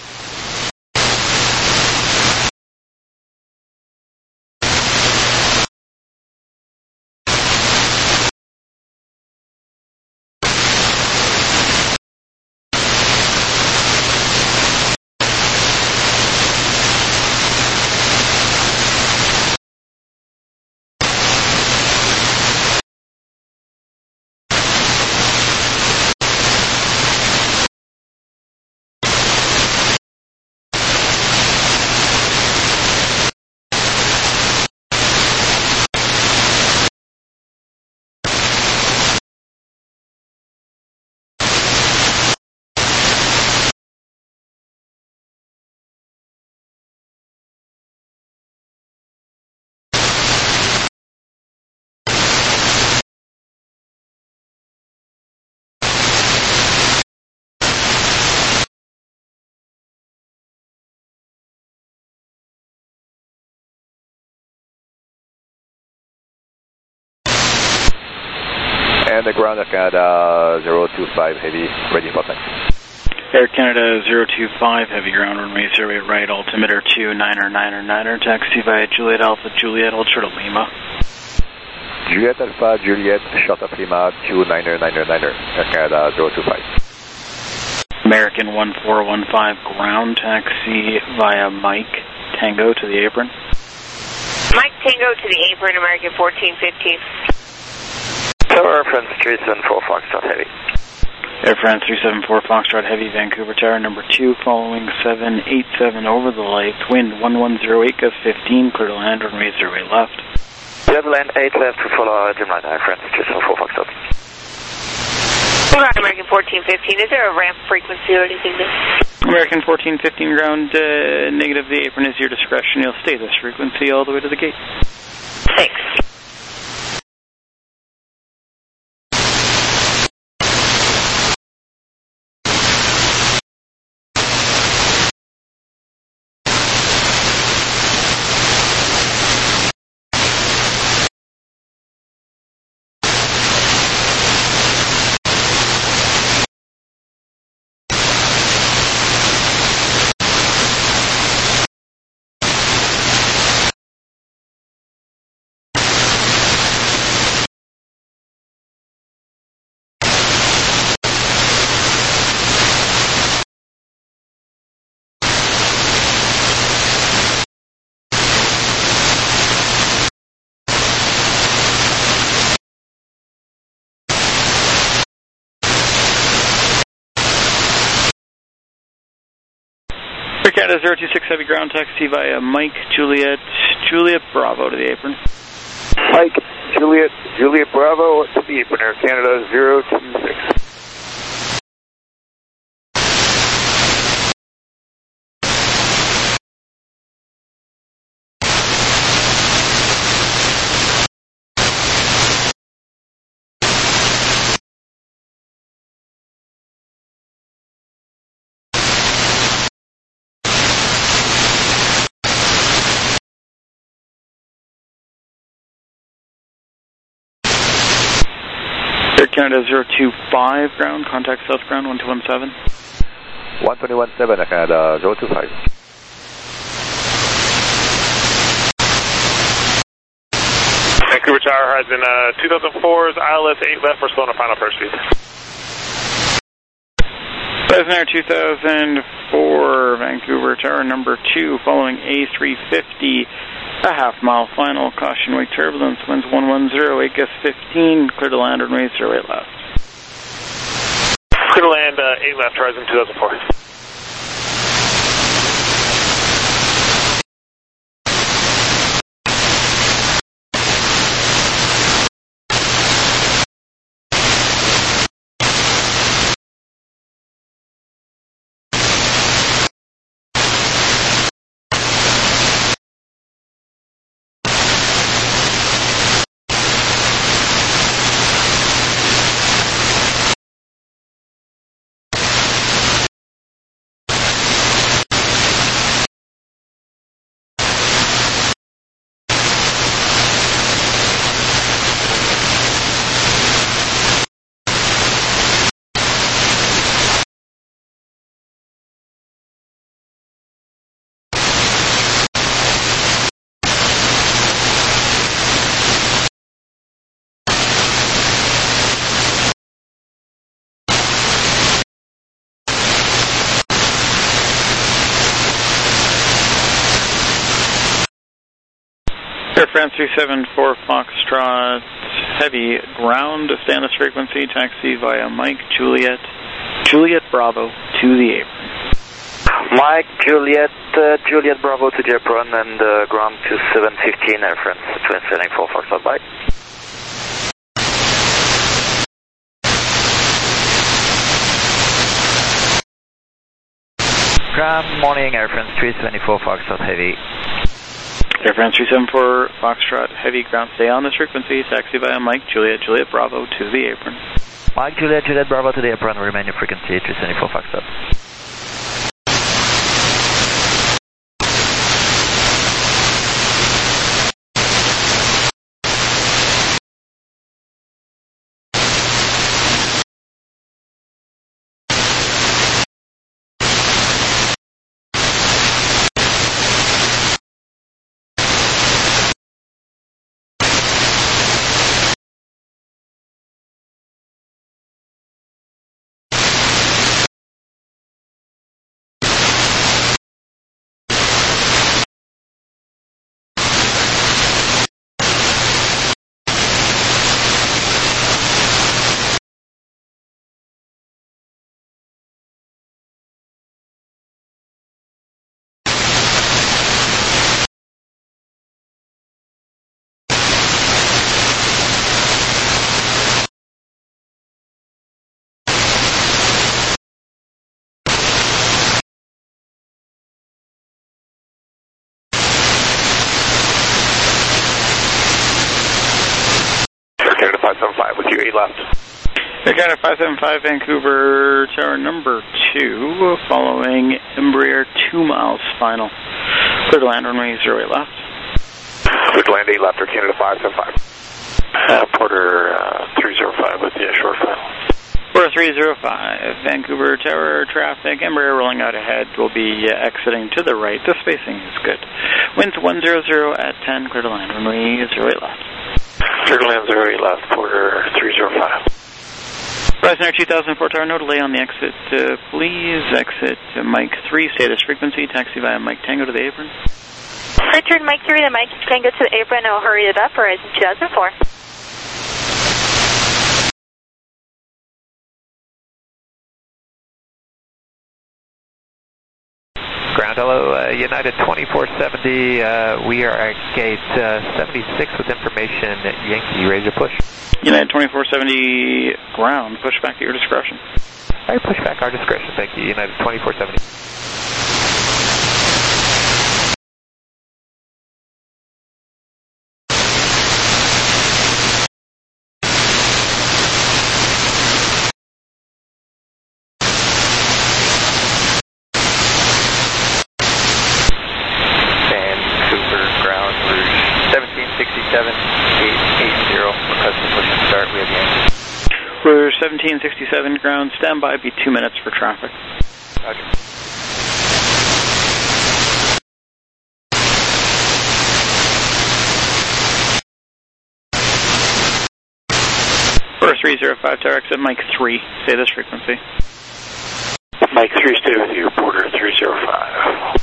And the ground Air Canada zero two five Heavy, ready for taxi. Air Canada zero two five Heavy, ground runway zero eight right, altimeter two niner niner niner, taxi via Juliet Alpha, Juliet Ultra to Lima. Juliet Alpha, Juliet, short of Lima, two niner niner niner, Air Canada zero two five. American one four one five, ground, taxi via Mike Tango to the apron. Mike Tango to the apron, American fourteen fifteen. Tower, Air France three seven four Foxtrot Heavy. Air France three seven four Foxtrot Heavy, Vancouver Tower number two, following seven eight seven over the lights, wind one one zero eight, gust fifteen, clear to land, runway zero eight left. Clear to land, eight left to follow Gemini, Air France three seven four Foxtrot. Hold on, American fourteen fifteen, is there a ramp frequency or anything there? American fourteen fifteen ground, uh, negative, the apron is your discretion, you'll stay this frequency all the way to the gate. Thanks. Air Canada zero two six Heavy, ground, taxi via Mike Juliet Juliet Bravo to the apron. Mike Juliet Juliet Bravo to the apron, Air Canada zero two six. Air Canada zero two five ground, contact South ground one two one seven. one two one seven, Air Canada zero two five. Vancouver Tower has in uh, two thousand four's I L S eight left for slow on final first speed. Cessna two thousand four, Vancouver Tower number two, following A three fifty, a half mile final, caution wake turbulence, winds one one zero eight, gust fifteen, clear to land, runway zero eight left. Clear to land, uh, eight left, horizon two thousand four. France three seven four Foxtrot Heavy, ground, stay on this frequency, taxi via Mike Juliet, Juliet Bravo to the apron. Mike Juliet, uh, Juliet Bravo to the apron and uh, ground to seven fifteen, Air France two seven four Foxtrot, bye. Good morning, Air France three seventy-four Foxtrot Heavy. Air France three seven four Foxtrot Heavy, ground, stay on this frequency, taxi via Mike Juliet, Juliet Bravo to the apron. Mike Juliet, Juliet Bravo to the apron, remain your frequency three seventy-four Foxtrot. five seven five with you, eight left. Air Canada five seven five, Vancouver Tower number two, following Embraer two miles final. Clear to land, runway zero eight left. Clear to land, eight left, Air Canada five seven five. Uh, Porter uh, three zero five with the short final. Porter three zero five, Vancouver Tower traffic, Embraer rolling out ahead, will be uh, exiting to the right. The spacing is good. Winds one hundred at ten, clear to land, runway zero eight left. Clear to land, zero eight left, Porter three zero five. Horizon Air two thousand four Tower, no delay on the exit, uh, please. Exit uh, Mike three, stay this frequency, taxi via Mike Tango to the apron. Return Mike three to Mike Tango to the apron, and we'll hurry it up, Horizon two thousand four. Ground, hello, uh, United twenty-four seventy, uh, we are at gate uh, seventy-six with information, Yankee, raise your push. United twenty-four seventy, ground, push back at your discretion. All right, push back our discretion, thank you, United twenty-four seventy. For seventeen sixty-seven ground, stand by, be two minutes for traffic. Okay. For three zero five Tower, exit Mike three, stay this frequency. Mike three, stay with you, Porter three zero five.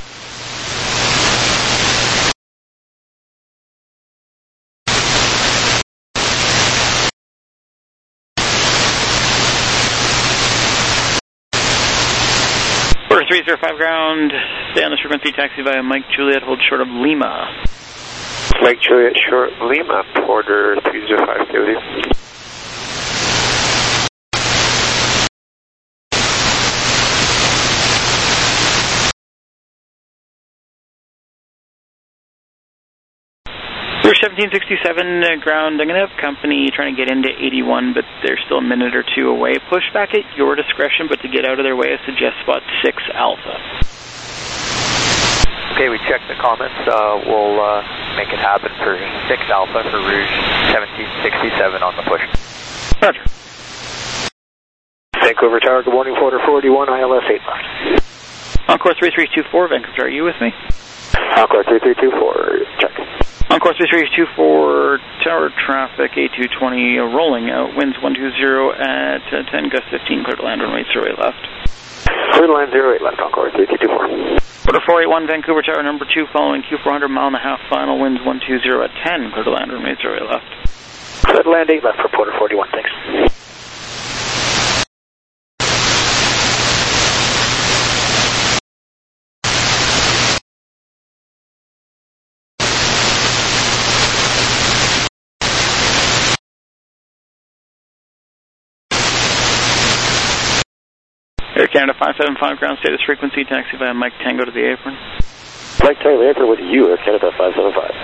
three zero five ground, stay on this frequency, taxi via Mike Juliet, hold short of Lima. Mike Juliet, short Lima, Porter three zero five, stay with you. We're seventeen sixty-seven uh, ground. I'm going to have company trying to get into eighty-one, but they're still a minute or two away. Push back at your discretion, but to get out of their way, I suggest spot six Alpha. Okay, we checked the comments. Uh, we'll uh, make it happen for six Alpha for Rouge seventeen sixty-seven on the push. Roger. Vancouver Tower, good morning, Porter forty-one, I L S eight left. Encore three three two four, Vancouver, are you with me? Encore three three two four, check. Encore three three two four, tower traffic, A two twenty, uh, rolling out, winds one two zero at uh, ten, gust fifteen, clear to land, runway zero eight left. Clear line zero eight left, Encore three two two four. Quarter four eight one, Vancouver Tower number two, following Q four hundred, mile and a half final, winds one two zero at ten, clear to land, runway zero eight left. Clear to land eight left for Porter forty-one, thanks. Air Canada five seven five, ground status frequency, taxi via Mike Tango to the apron. Mike Tango to the apron with you, Air Canada five seven five.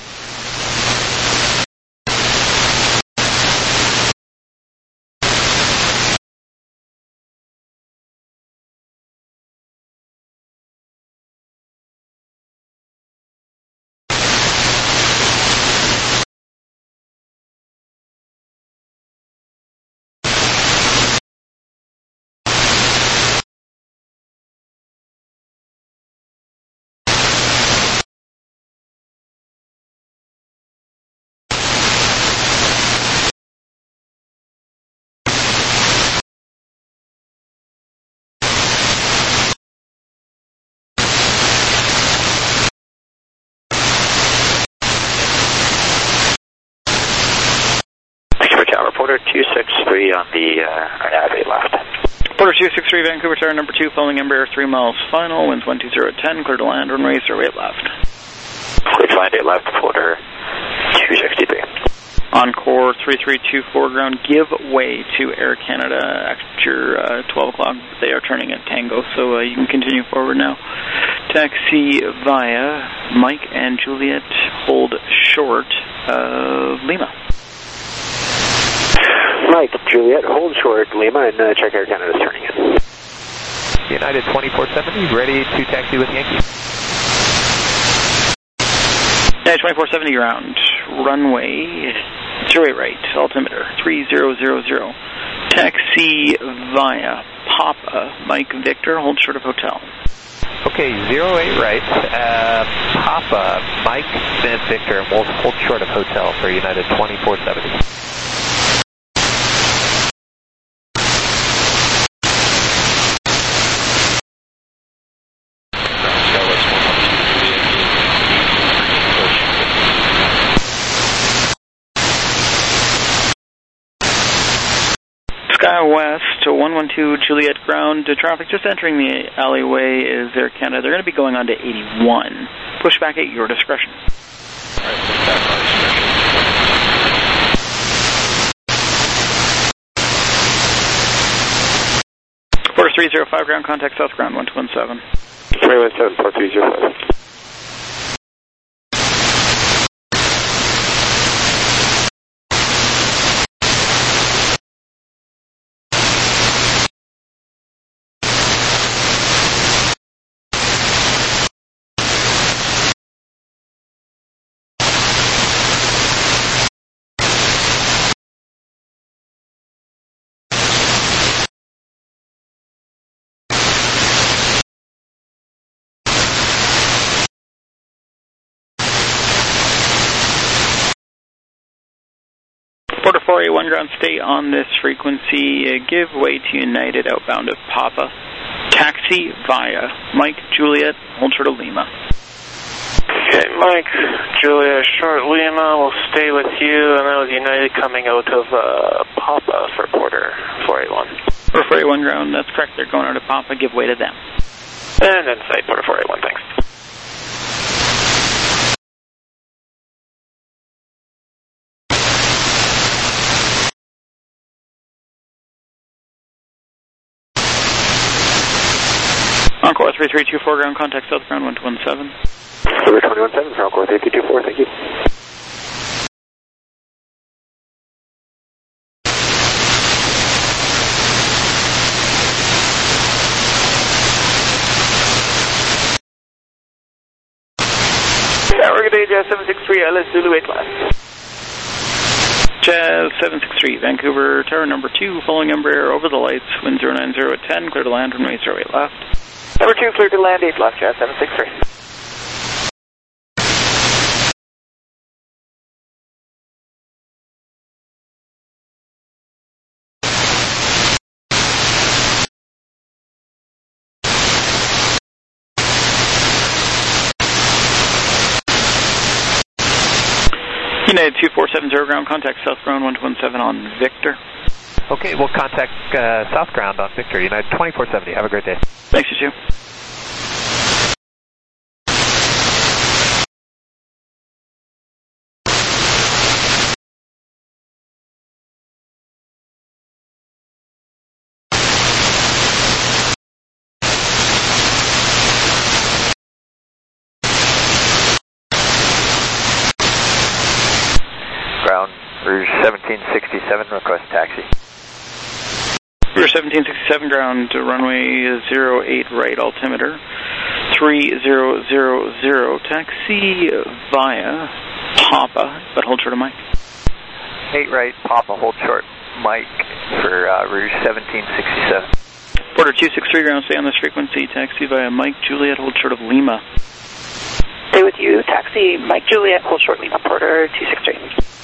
Porter two six three on the uh, Arnav eight left. Porter two six three, Vancouver Tower number two, following Embraer three miles final, winds one two zero at ten, clear to land, runway zero eight left. Clear to land eight left, Porter two sixty-three. Encore three three two four, ground, give way to Air Canada after uh, twelve o'clock. They are turning at Tango, so uh, you can continue forward now. Taxi via Mike and Juliet, hold short of Lima. Mike, Juliet, hold short Lima, and uh, check Air Canada's turning in. United twenty-four seventy, ready to taxi with Yankee. United twenty-four seventy, ground, runway zero eight right, altimeter three zero zero zero. Taxi via Papa, Mike Victor, hold short of hotel. Okay, zero eight right, uh, Papa, Mike, then Victor, and we'll hold short of hotel for United twenty-four seventy. West to one one two Juliet ground. To traffic just entering the alleyway is Air Canada. They're going to be going on to eighty-one. Push back at your discretion. Porter three zero five, ground contact south ground one two one seven. three one seven, Porter three zero five. Porter four eight one, ground, stay on this frequency. Uh, give way to United outbound of Papa. Taxi via Mike, Juliet, hold short of Lima. Okay, Mike, Juliet, short Lima, we'll stay with you, and that was United coming out of uh, Papa for Porter four eight one. Porter four eight one, ground, that's correct, they're going out of Papa, give way to them. And then site Porter four eight one, thanks. Encore three three two four, ground contact south ground one two one seven. Silver two one seven, Encore three three two four, thank you. Yeah, we're going to Jazz seven six three, L S Zulu eight left. Jazz seven six three, Vancouver Tower number two, following Embraer over the lights, wind zero nine zero at ten, clear to land, runway zero eight left. Number two, clear to land eight left, Jazz seven six three. United two four seven zero ground, contact South Ground one two one seven on Victor. Okay, we'll contact uh, South Ground on Victor, United twenty-four seventy. Have a great day. Thanks, you too. Ground, Rouge seventeen sixty-seven, request taxi. Rouge seventeen sixty-seven, ground to runway zero eight right, altimeter three zero zero zero, taxi via Papa, but hold short of Mike. eight right, Papa, hold short, Mike for uh, Rouge seventeen sixty-seven. Porter two six three, ground, stay on this frequency, taxi via Mike Juliet, hold short of Lima. Stay with you, taxi Mike Juliet, hold short Lima, Porter two six three.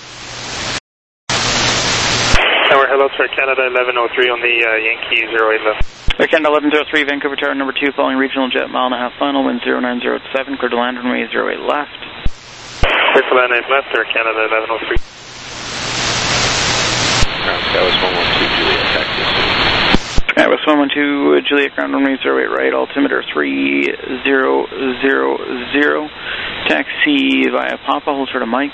Tower, hello, sir, Canada eleven oh three on the uh, Yankee zero eight left. Air Canada eleven oh three, Vancouver Tower number two, following regional jet, mile and a half final, wind zero nine zero seven, clear to land runway zero eight left. Clear to land eight left, Air Canada eleven oh three. Ground Skywest one one two, Juliet, taxi. Skywest one one two, Juliet, ground runway zero eight right, altimeter three zero zero zero, taxi via Papa, hold short of Mike.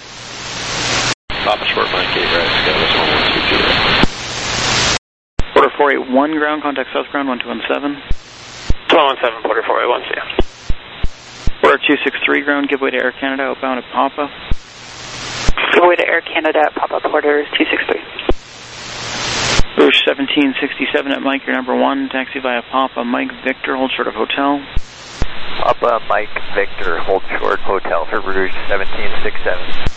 Papa short, Mike eight right, Skywest one one two, Juliet. Porter four eight one, ground, contact South Ground one two one seven. two one seven, Porter four eight one, see ya. Porter two six three, ground, give way to Air Canada, outbound at Papa. Give way to Air Canada at Papa, Porter two six three. Rouge seventeen sixty-seven at Mike, your number one, taxi via Papa, Mike Victor, hold short of hotel. Papa, Mike Victor, hold short, hotel for Rouge seventeen sixty-seven.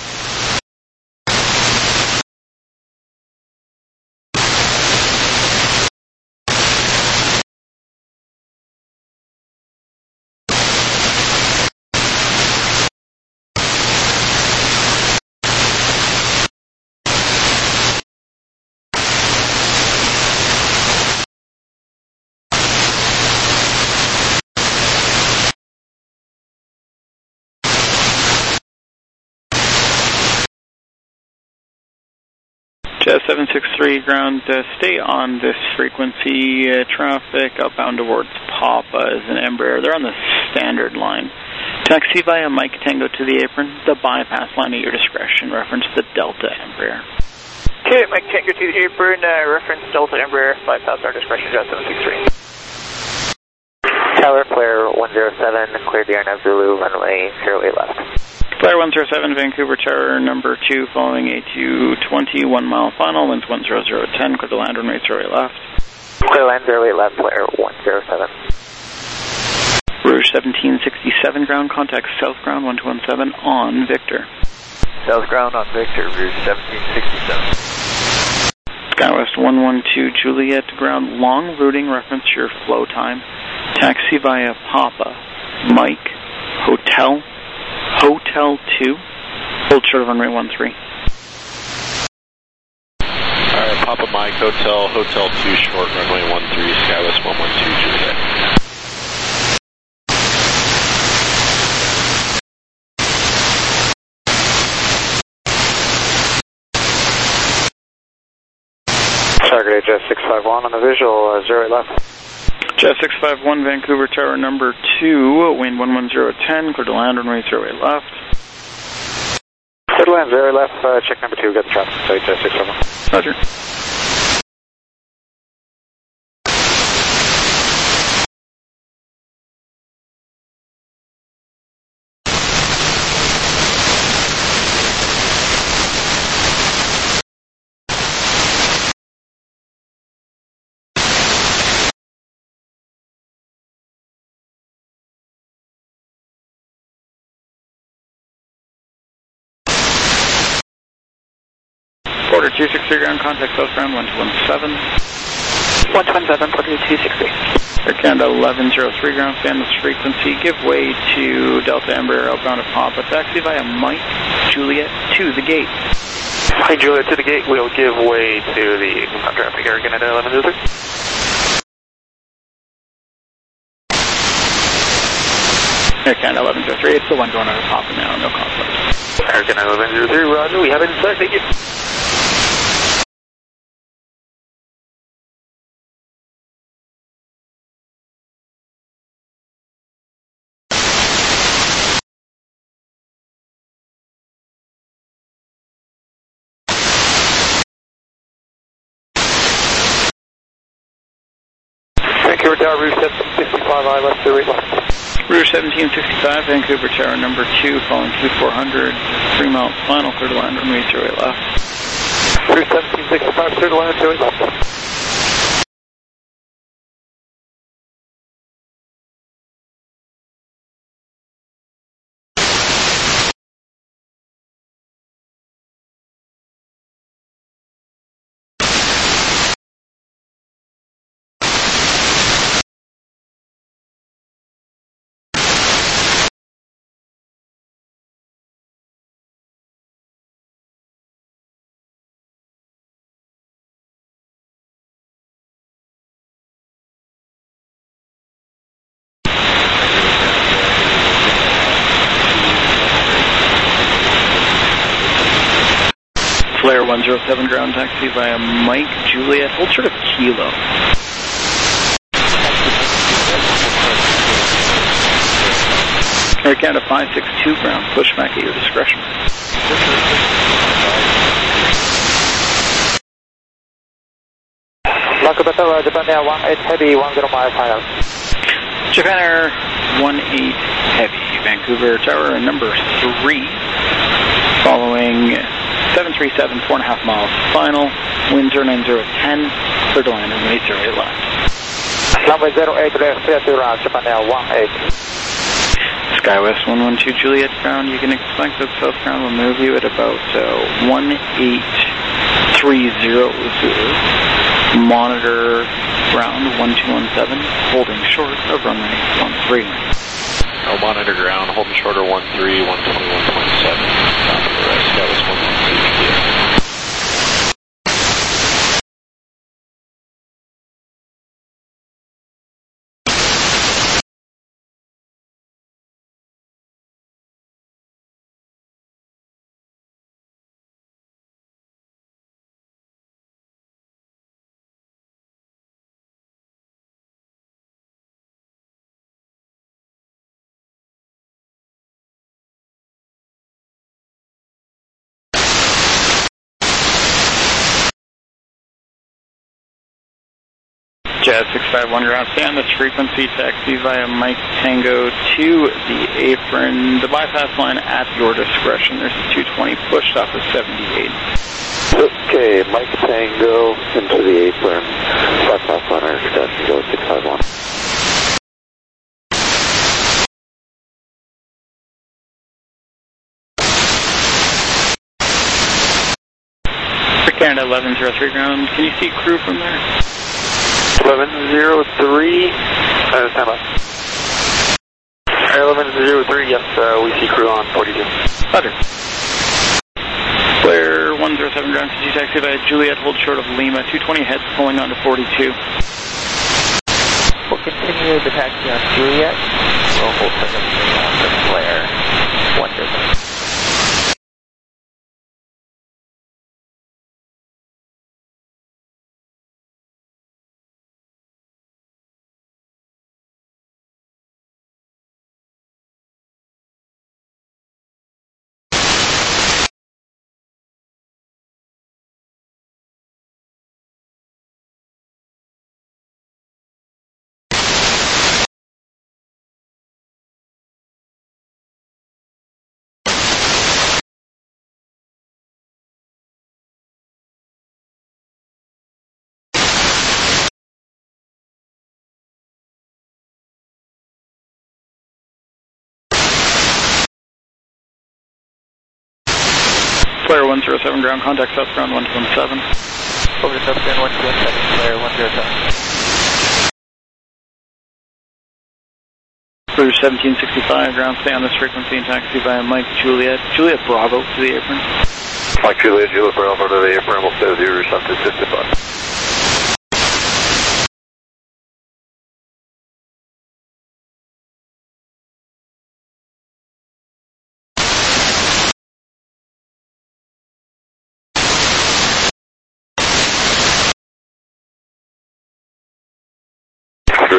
Jet seven six three, ground, uh, stay on this frequency, uh, traffic outbound towards Papa is an Embraer. They're on the standard line. Taxi via Mike Tango to the apron, the bypass line at your discretion, reference the Delta Embraer. Okay, Mike Tango to the apron, uh, reference Delta Embraer, bypass our discretion, Jet seven six three. Tower, Flare one zero seven, clear the Arnav Zulu, runway zero eight left. Flare one zero seven, Vancouver Tower number two, following A two twenty, one mile final, winds one zero zero ten, clear the land runway zero eight left. Clear land zero eight left, Flare one zero seven. Rouge seventeen sixty-seven, ground, contact South Ground one two one seven on Victor. South Ground on Victor, Rouge seventeen sixty-seven. Skywest one one two, Juliet, ground, long routing, reference your flow time. Taxi via Papa, Mike, Hotel, Hotel two, hold short of runway one three. Alright, Papa Mike, Hotel, Hotel two, short runway one three, Skywest one one two, Juliet. Target Jet six five one on the visual, uh, zero eight left. Jet six five one, Vancouver Tower number two, wind one one zero ten, clear to land runway zero eight left. Clear to land zero eight left, uh, check number two, got the traffic, so Jet six five one. Roger. Porter two six three, ground, contact South Ground one two one seven. one two one seven, Porter two six three. Air Canada eleven oh three, ground, stay on this frequency, give way to Delta Embraer outbound of Papa, taxi via Mike Juliet to the gate. Hi, Juliet to the gate, we'll give way to the traffic, Air Canada eleven oh three. Air Canada eleven zero three, it's the one going out of Papa now, no conflict. Air Canada eleven zero three, roger, we have it in sight, thank you. Vancouver Tower, Rouge seventeen sixty-five, I left zero eight left. Rouge seventeen sixty-five, Vancouver Tower number two, following Q four hundred, three miles final, clear to land, runway zero eight left. Rouge seventeen sixty-five, clear to land, zero eight left. Flare one zero seven, ground taxi via Mike Juliet, hold short of Kilo. Air Canada five six two, ground, pushback at your discretion. Lakabata, Japan Air one eight Heavy, one zero mile final. Japan Air one eight Heavy, Vancouver Tower number three, following seven three seven, four and a half miles final, wind zero nine zero ten, clear to land, runway zero eight left. Runway zero eight left, clear to land, Japan Air one eight. SkyWest one one two Juliet ground, you can expect that south ground will move you at about uh, one eight three zero Zulu. Monitor ground one two one seven, holding short of runway one three. No monitor ground, holding shorter one three, one twenty-one point seven. Top of the rest, that was one one three. Jazz six five one ground, stay on this frequency, taxi via Mike Tango to the apron, the bypass line at your discretion. There's a two twenty pushed off of seventy-eight. Okay, Mike Tango into the apron, bypass line, discretion, go six five one. Canada eleven zero three ground, can you see crew from there? eleven zero three, uh, stand by. eleven zero three, yes, uh, we see crew on forty-two. Roger. Flare one zero seven ground, C G taxi via Juliet, hold short of Lima, two twenty heads pulling on to forty-two. We'll continue the taxi on Juliet. We'll hold for the Flare one zero seven. Flare one zero seven ground, contact south ground one two one seven. Over to south ground one two one seven, Flare one zero seven. Rouge seventeen sixty-five ground, stay on this frequency and taxi via Mike Juliet. Juliet Bravo to the apron. Mike Juliet, Juliet Bravo to the apron, we'll stay with you, Rouge seventeen sixty-five.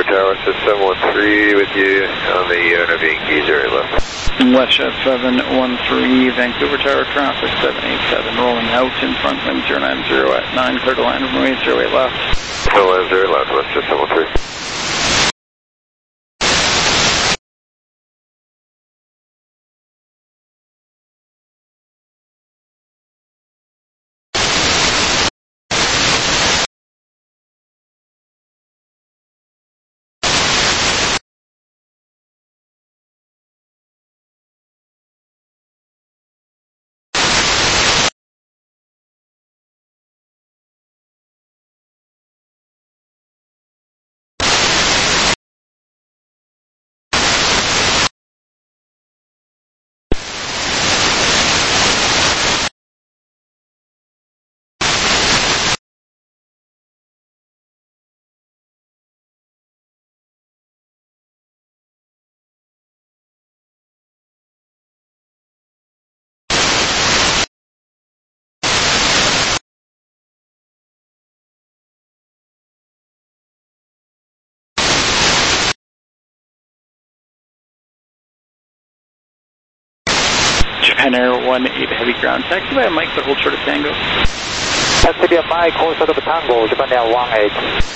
Tower, System one three with you on the intervening key zero left. WestJet seven one three, Vancouver Tower, traffic seven eight seven, rolling out in front, wind zero nine zero at nine, clear to land, runway zero eight left. So land zero left, WestJet seven one three. Japan Air one eight Heavy Ground, taxi by a Mike, but hold short of Tango. Taxi by a Mike, hold short of Tango, Japan Air one eight.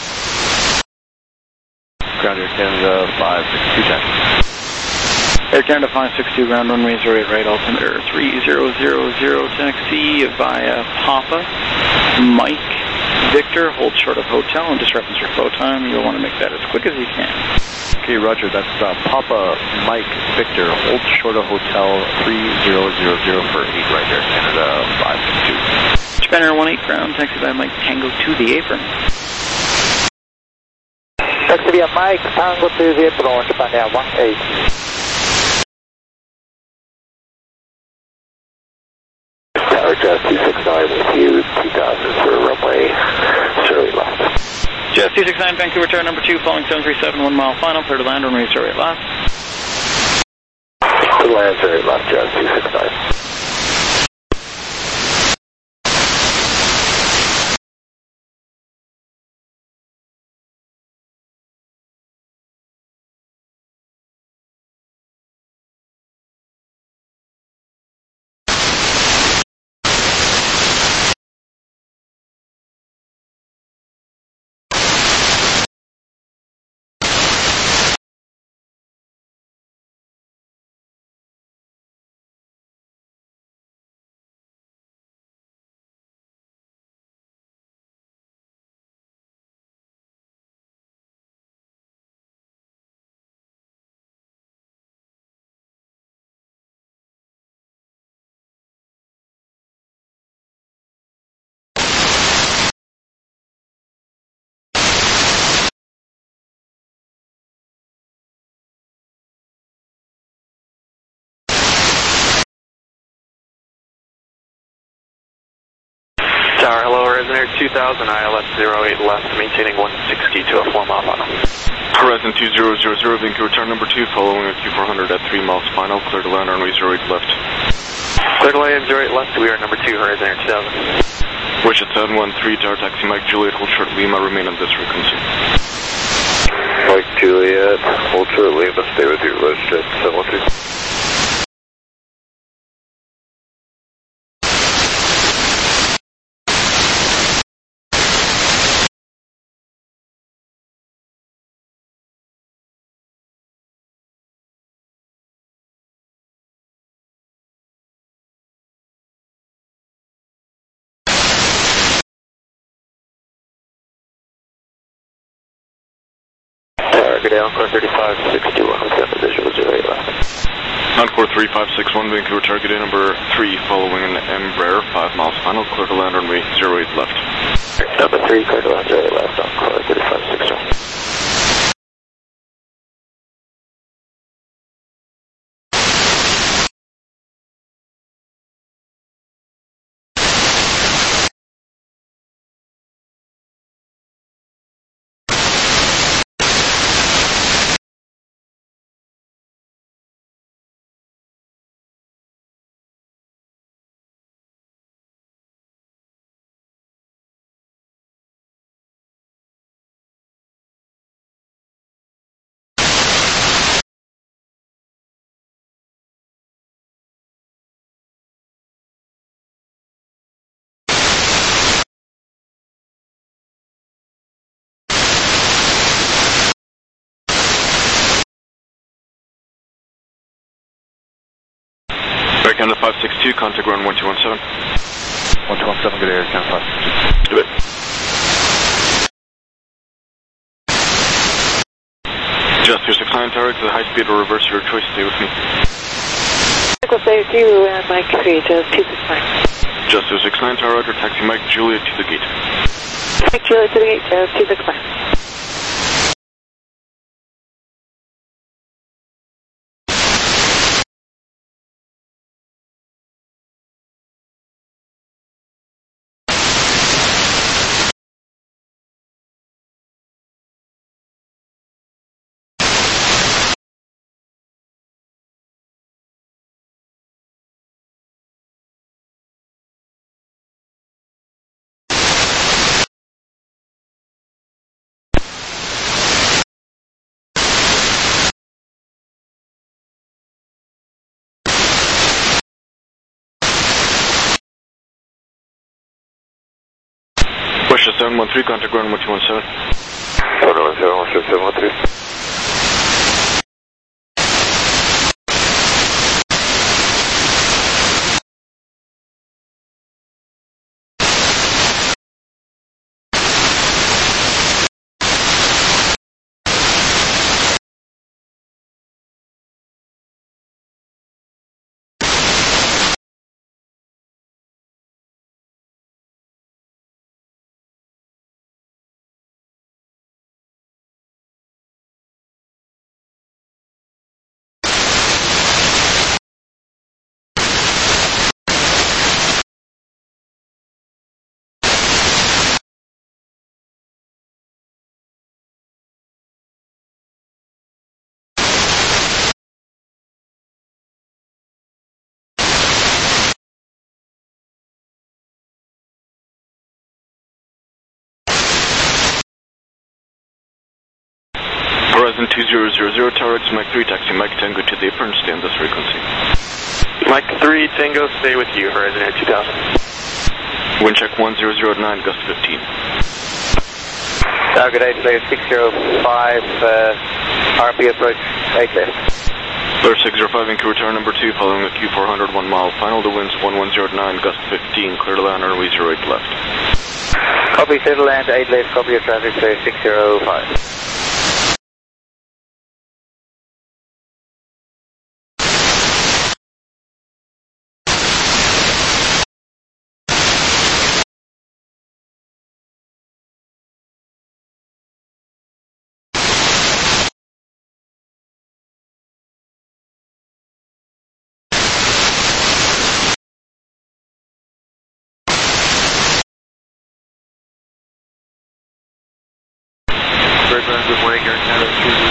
Ground Air Canada five six two, taxi. Air Canada five six two, ground runway zero eight right, altimeter three zero zero zero, taxi via Papa, Mike, Victor, hold short of hotel, and just reference your flow time. You'll want to make that as quick as you can. Okay, Roger, that's uh, Papa Mike Victor, hold short of hotel three zero zero zero for eight right Air Canada five six two. Japan Air one eight ground, taxi by Mike Tango to the apron. Taxi via Mike Tango to the apron, Japan Air one eight. Tower Jet two six nine with you, two thousand for runway zero eight left. Jet two six nine, Vancouver Tower number two, following seven three seven, one mile final, clear to land, runway zero eight left. Clear to land zero eight left, Jet two six nine. Tower, hello, Horizon Air two thousand, I L S zero eight left, maintaining one sixty to a four mile final. Horizon two zero zero zero, Vancouver Tower number two, following a Q four hundred at three miles final, clear to land, runway zero eight left. Clear to land zero eight left, we are number two, Horizon Air two thousand. Wish at seven one three, Tower Taxi Mike Juliet, hold short Lima, remain on this frequency. Mike Juliet, hold short Lima, stay with you, WestJet seven one three. Target Encore thirty-five sixty-one with seven visual zero eight left. Encore three five six one, Vancouver target number three, following an Embraer, five miles final, clear to land runway zero eight left. Number three, clear to land zero eight left, Encore thirty-five sixty-one. Canada five six two, contact ground one two one seven. one two one seven, good Air Canada five six two. Do it. Just your six nine tower, to the high speed or reverse, your choice, stay with me. Echo stay with you and Mike three to two six nine. Just your six nine tower, roger, taxi Mike Juliet to the gate. Mike Juliet to the gate, uh, two six nine. Russia seven one three, contact ground one two one seven. one one seven, Russia seven one three. Horizon two zero zero zero, tower X, Mike three, taxi Mike Tango to the apron, stay on this frequency. Mike three, Tango, stay with you, Horizon Air two thousand. Wind check one zero zero nine, gust fifteen. Uh, good day, Slayer six zero five, uh, R P approach, eight left. Slayer six zero five, Inc. return number two, following the Q four hundred, one mile, final to winds one one zero nine, gust fifteen, clear to land, runway zero eight left. Copy, settle land, eight left, copy your traffic, Slayer six zero five. Good morning, Air Canada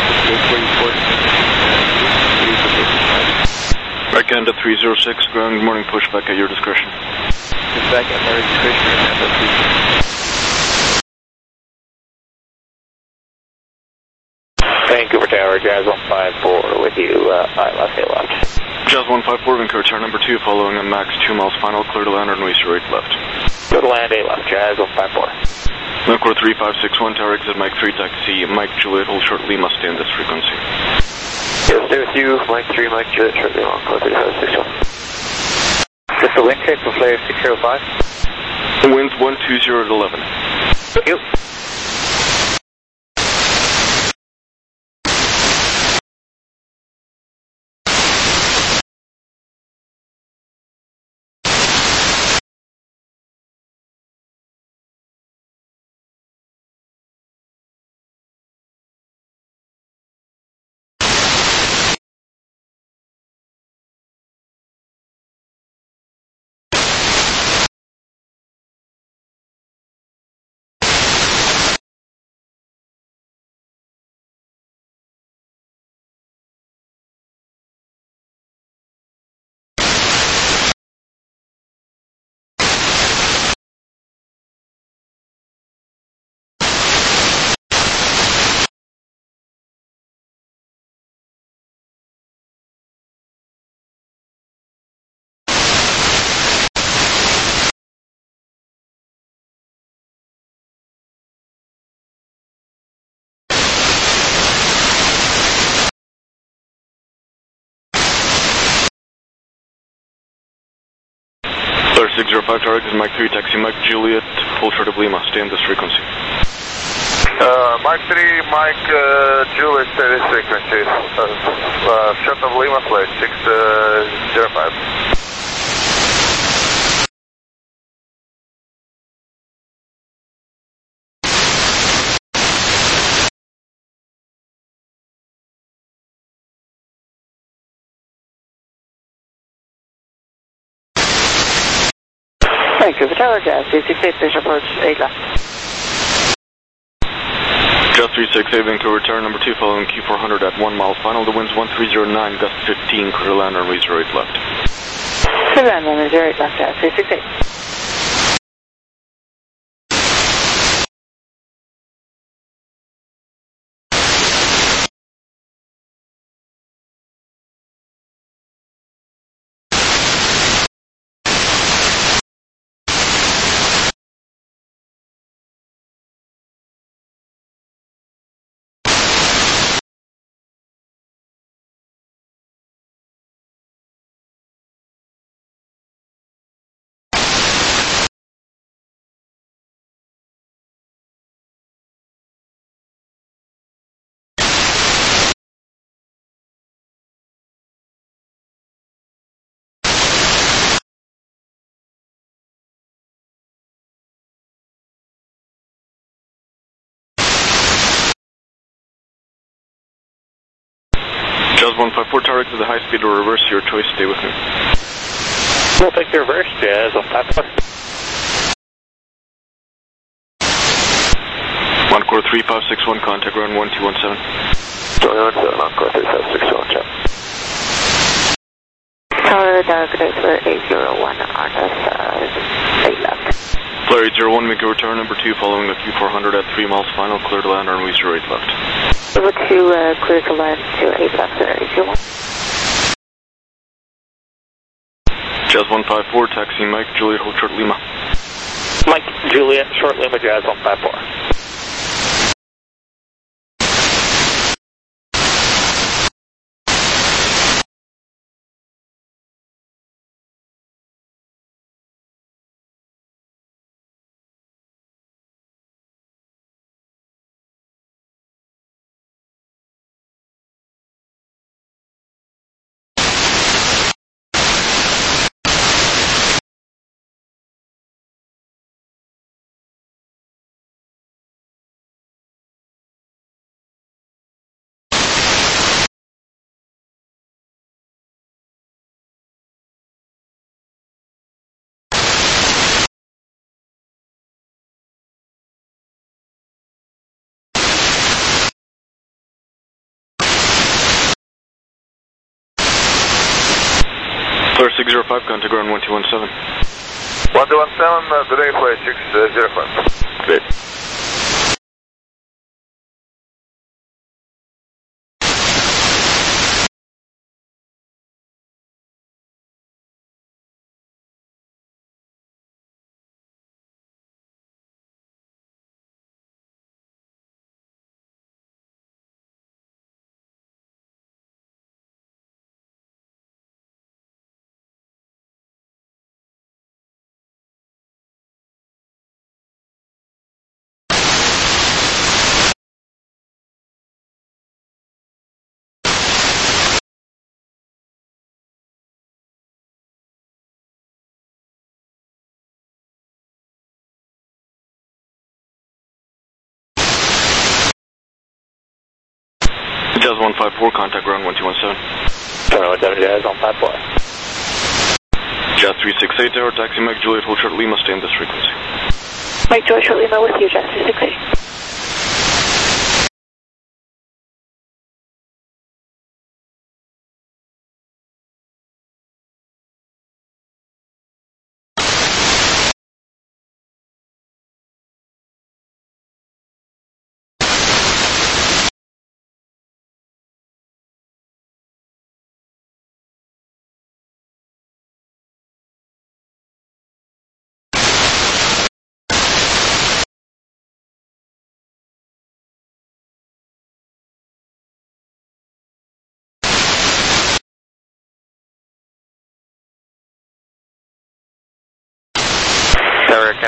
Air Canada three zero six, ground, good morning, pushback at your discretion. Pushback at my discretion, Air Canada three zero six. Vancouver Tower, Jazz one five four with you, uh, I left, A left. Jazz one five four, Vancouver Tower number two, following a max two miles final, clear to land, runway zero eight left. Go to land, A left, Jazz one five four. Milkor three five six one, tower exit Mike three, taxi Mike Juliet, hold short Lima, stay in this frequency. Yeah, stay with you, Mike three, Mike Juliet, short Lima, code three five six one. Just the wind check for Slayer six zero five. Winds one two zero at eleven. Thank you. six zero five, target is Mike three, taxi Mike Juliet, hold short of Lima, stay in this frequency. Uh, Mike three, Mike uh, Juliet, stay this frequency. Uh, uh, short of Lima, flight six zero five. Thank you for tower, Jazz three six eight, fish approach eight left. Jazz three six eight, Vancouver, return number two, following Q four hundred at one mile final, the wind's one three zero nine, gust fifteen, clear land on runway zero eight left. Clear land on zero eight left, Jazz three six eight. Jazz one five four, target to the high speed or reverse, your choice, stay with me. We'll take the reverse, Jazz one five four. Encore three five six one, contact ground one two one seven. three one seven, Encore three five six one, check. Tower, target for eight zero one, R S uh, eight left. Flare eight zero one, make a return number two, following the Q four hundred at three miles final, clear to land on runway zero eight left. Number two, uh, clear to land to eight left, uh, eight zero one. Jazz one five four, taxi Mike Juliet, hold short Lima. Mike Juliet, short Lima, Jazz one five four. Flare six zero five, contact ground one two one seven. one two one seven, uh, today flight six zero five. Great. Jazz one five four, contact ground one two one seven. Tower one seven, Jazz one five four. Jazz three six eight, tower, taxi Mike Juliet, hold short Lima, stay in this frequency. Mike Juliet, short Lima with you, Jazz three six eight.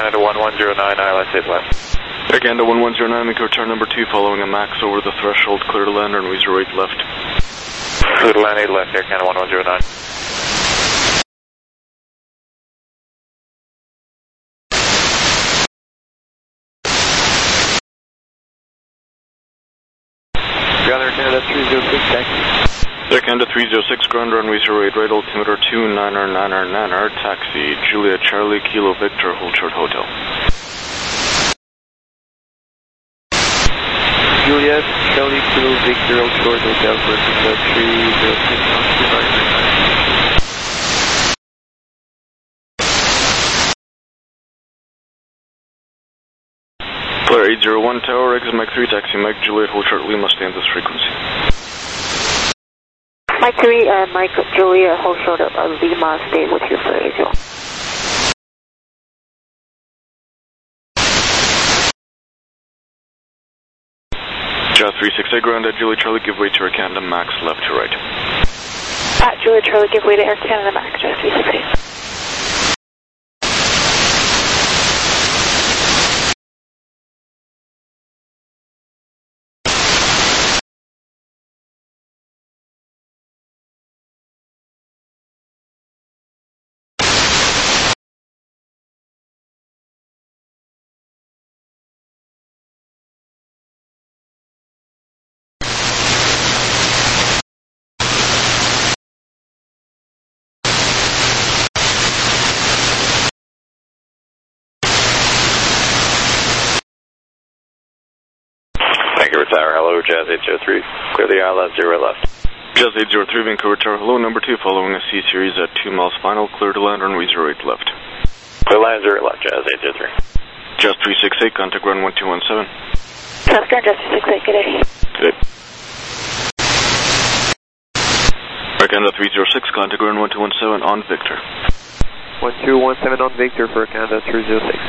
Canada one one zero nine, I L S eight left. Air Canada one one zero nine, make a return number two following a max over the threshold, clear to land, runway zero eight left. Clear to land eight left, Air Canada one one zero nine. Ground Air Canada three zero six, taxi. Air Canada three zero six, ground runway zero eight right, altimeter two niner niner niner, taxi, Juliet Charlie, Kilo Victor, hold short hotel. Juliet, Charlie, Kilo Victor, hold short hotel for Canada three zero six, two nine nine nine. Clear eight zero one tower, exit Mike three, taxi Mike Juliet, hold short Lima, stay on this frequency. Mike three and Mike Juliet, hold short of uh, Lima, stay with you for eight zero. Jazz three six eight, ground at Juliet Charlie, give way to Air Canada, max left to right. At Juliet Charlie, give way to Air Canada, max, Jazz three six eight. Vancouver Tower, hello, Jazz eight zero three, clear the I L S zero left. Jazz eight zero three, Vancouver Tower, hello, number two, following a C series at two miles final, clear to land, runway zero eight left. Clear land zero left, Jazz eight zero three. Jazz three six eight, contact run one two one seven. South Grand, Jazz three six eight, good day. Good. Air Canada three zero six, contact run one two one seven on Victor. one two one seven on Victor for Canada three zero six.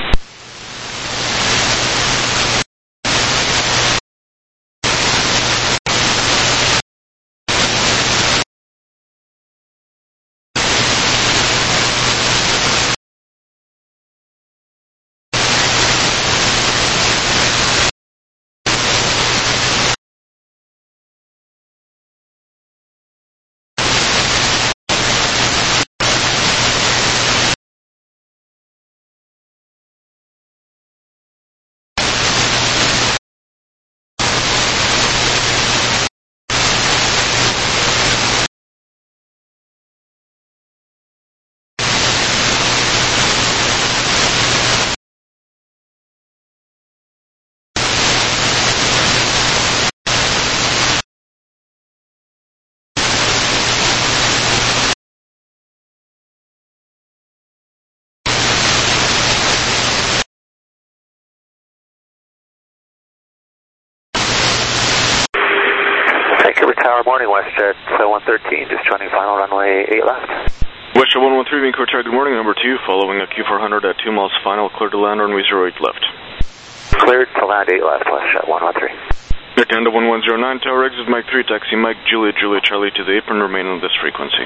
Vancouver Tower, morning, WestJet seven one thirteen, just joining final runway eight left. WestJet one one three, Vancouver Tower, good morning, number two, following a Q four hundred at two miles final, clear to land, runway zero eight left. Cleared to land eight left, WestJet one one three. Air Canada one one zero nine, tower exit Mike three, taxi Mike Juliet, Juliet Charlie to the apron, remain on this frequency.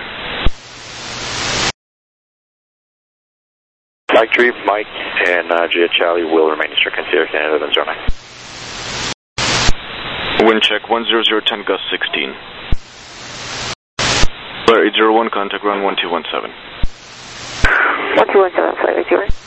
Mike three, Mike and uh, Juliet Charlie will remain in frequency, Air Canada then zero nine. Wind check one zero zero ten, gust sixteen. Clear eight zero one, contact ground one two one seven. one two one seven, flight eight zero.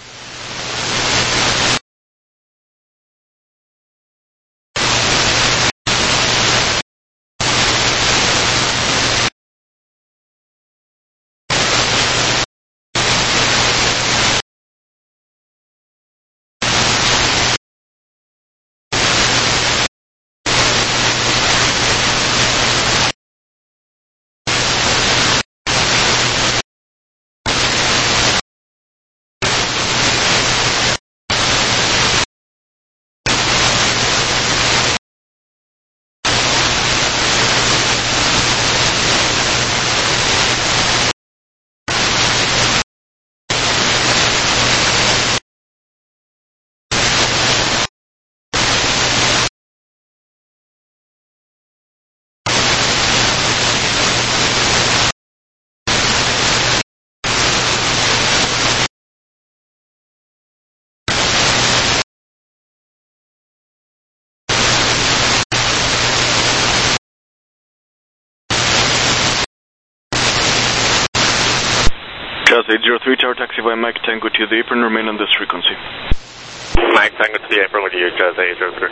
eight zero three, tower taxi via Mike Tango to the apron, remain on this frequency. Mike Tango to the apron with you, Jazz eight zero three.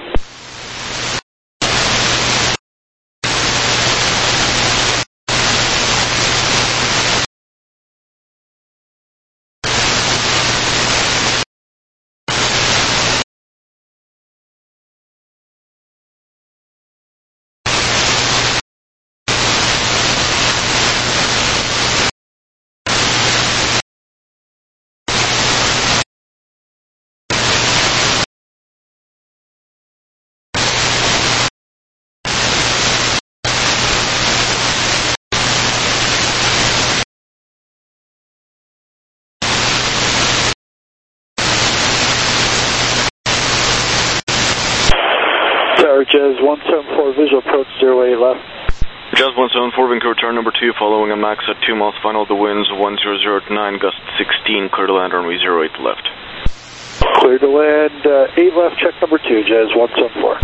Jazz one seven four, visual approach zero eight left. Jazz one seven four, Vancouver tower number two, following a max at two miles final, the winds one zero zero nine, gust sixteen, clear to land runway zero eight left. Clear to land, uh, eight left, check number two, Jazz one seven four.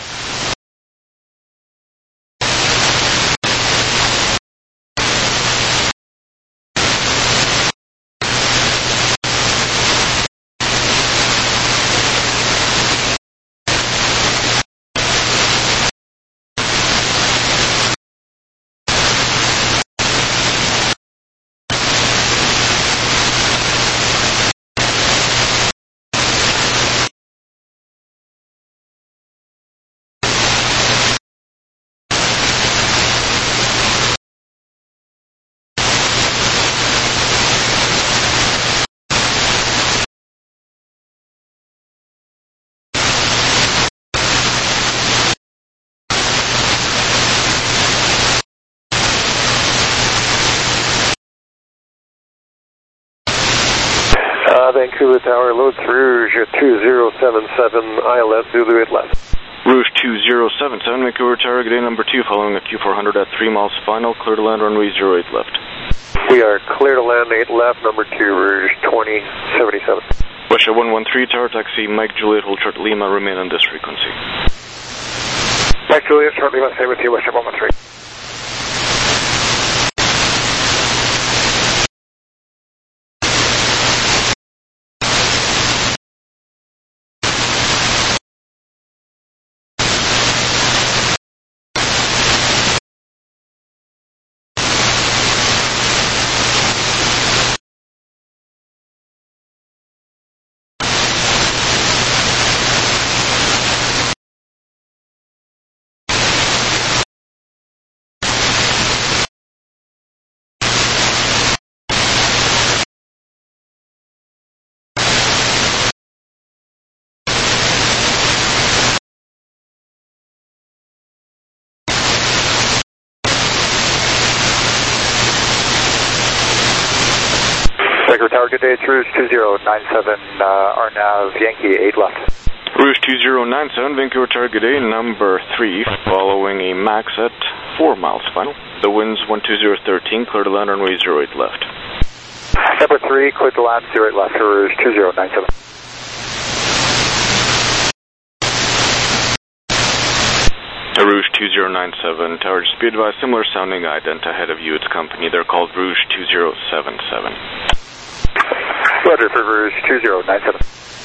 Uh, Vancouver Tower, Los Rouge, two zero seven seven, I L S, Zulu eight left. Rouge two zero seven seven, Vancouver Tower, good day number two, following a Q four hundred at three miles final, clear to land runway zero eight left. We are clear to land, eight left, number two, Rouge twenty seventy-seven. Russia one one three, tower taxi, Mike Juliet, hold short Lima, remain on this frequency. Mike Juliet, short Lima, stay with you, Russia one one three. Vancouver Tower, good day, it's Rouge two zero nine seven, uh, R N A V Yankee, eight left. Rouge two zero nine seven, Vancouver Tower, good day, number three, following a max at four miles final. The winds one two zero thirteen, clear to land runway zero eight left. Number three, clear to land, zero eight left, Rouge two zero nine seven. Rouge two zero nine seven, tower just be advised, similar sounding ident ahead of you, its company, they're called Rouge two zero seven seven. Roger for Rouge two zero nine seven.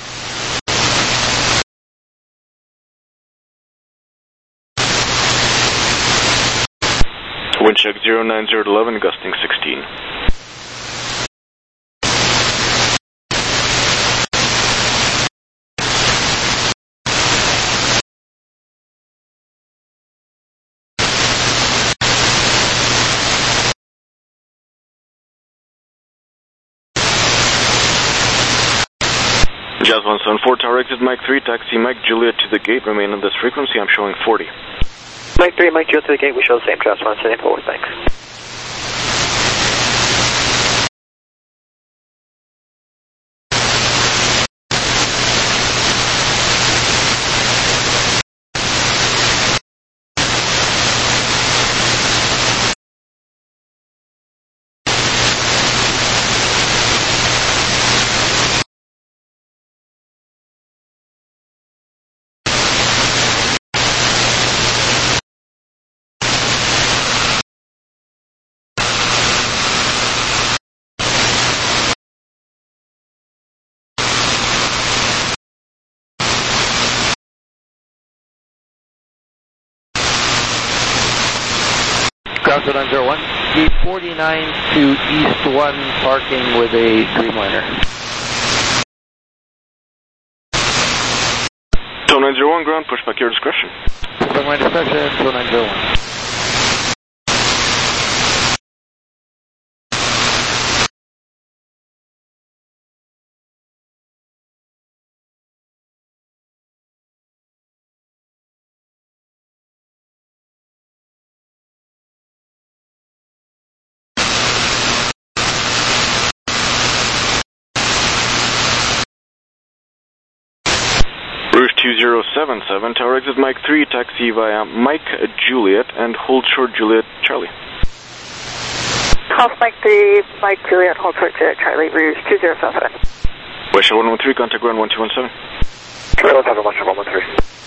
Wind check zero nine zero eleven, gusting sixteen. Jazz one seven four, tower exit Mike three, taxi Mike Juliet to the gate, remain on this frequency, I'm showing forty. Mike three, Mike Juliet to the gate, we show the same, Jazz one seven four, thanks. Ground two nine zero one, gate forty-nine to East one, parking with a Dreamliner. two nine zero one, ground, push back your discretion. Push back my discretion, two nine zero one. Rouge two zero seven seven, tower exit Mike three, taxi via Mike Juliet and hold short Juliet Charlie. Half Mike three, Mike Juliet, hold short Juliet Charlie, Rouge two zero seven seven. West one one three, contact ground one two one seven. Let's have a bunch of one one three.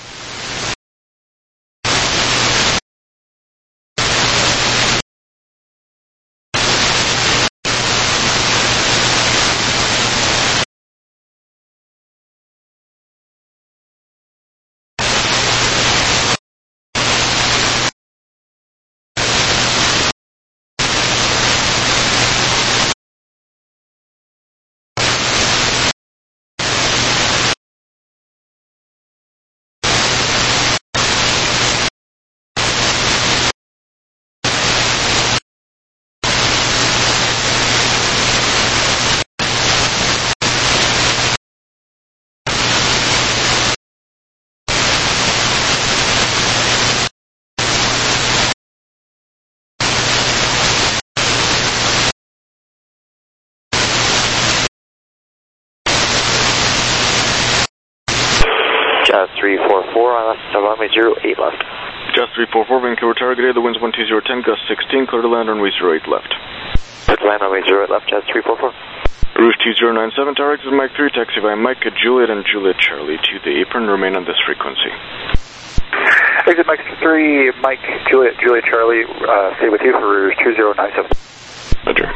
Jazz three four four, I left runway zero eight left. Jazz three four four, Vancouver targeted, the wind's one two zero ten, gust sixteen, clear to land runway zero eight left. Clear to land runway zero eight left, Jazz three four four. Rouge two zero nine seven, tower exit Mike three, taxi via Mike Juliet and Juliet Charlie to the apron, remain on this frequency. Exit Mike three, Mike Juliet, Juliet Charlie, uh, stay with you for Rouge two zero nine seven. Roger.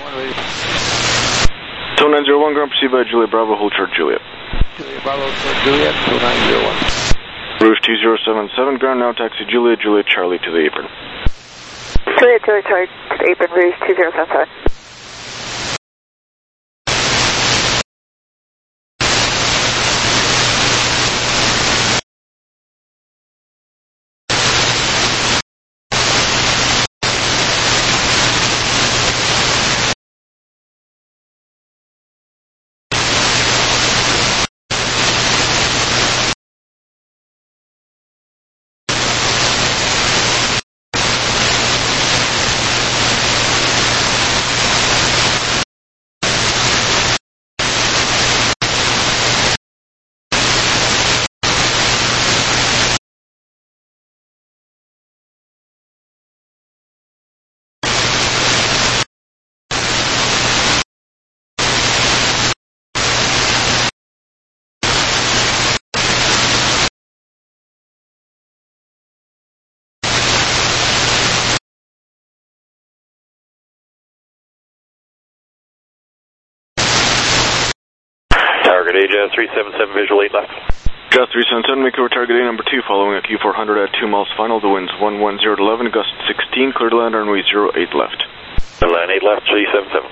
two nine zero one, ground, proceed by Juliet Bravo, hold short Juliet. Juliet Bravo, short Juliet, two nine zero one. Rouge two zero seven seven, ground now, taxi Juliet, Juliet Charlie to the apron. Juliet, Juliet Charlie to the apron, Rouge two zero seven seven. Target A, Jazz three seven seven, visual eight left. Jazz three seven seven, Vancouver target A number two, following a Q four hundred at two miles final, the wind's one one zero eleven, gust sixteen, clear to land runway zero eight left. Land eight left, three seven seven.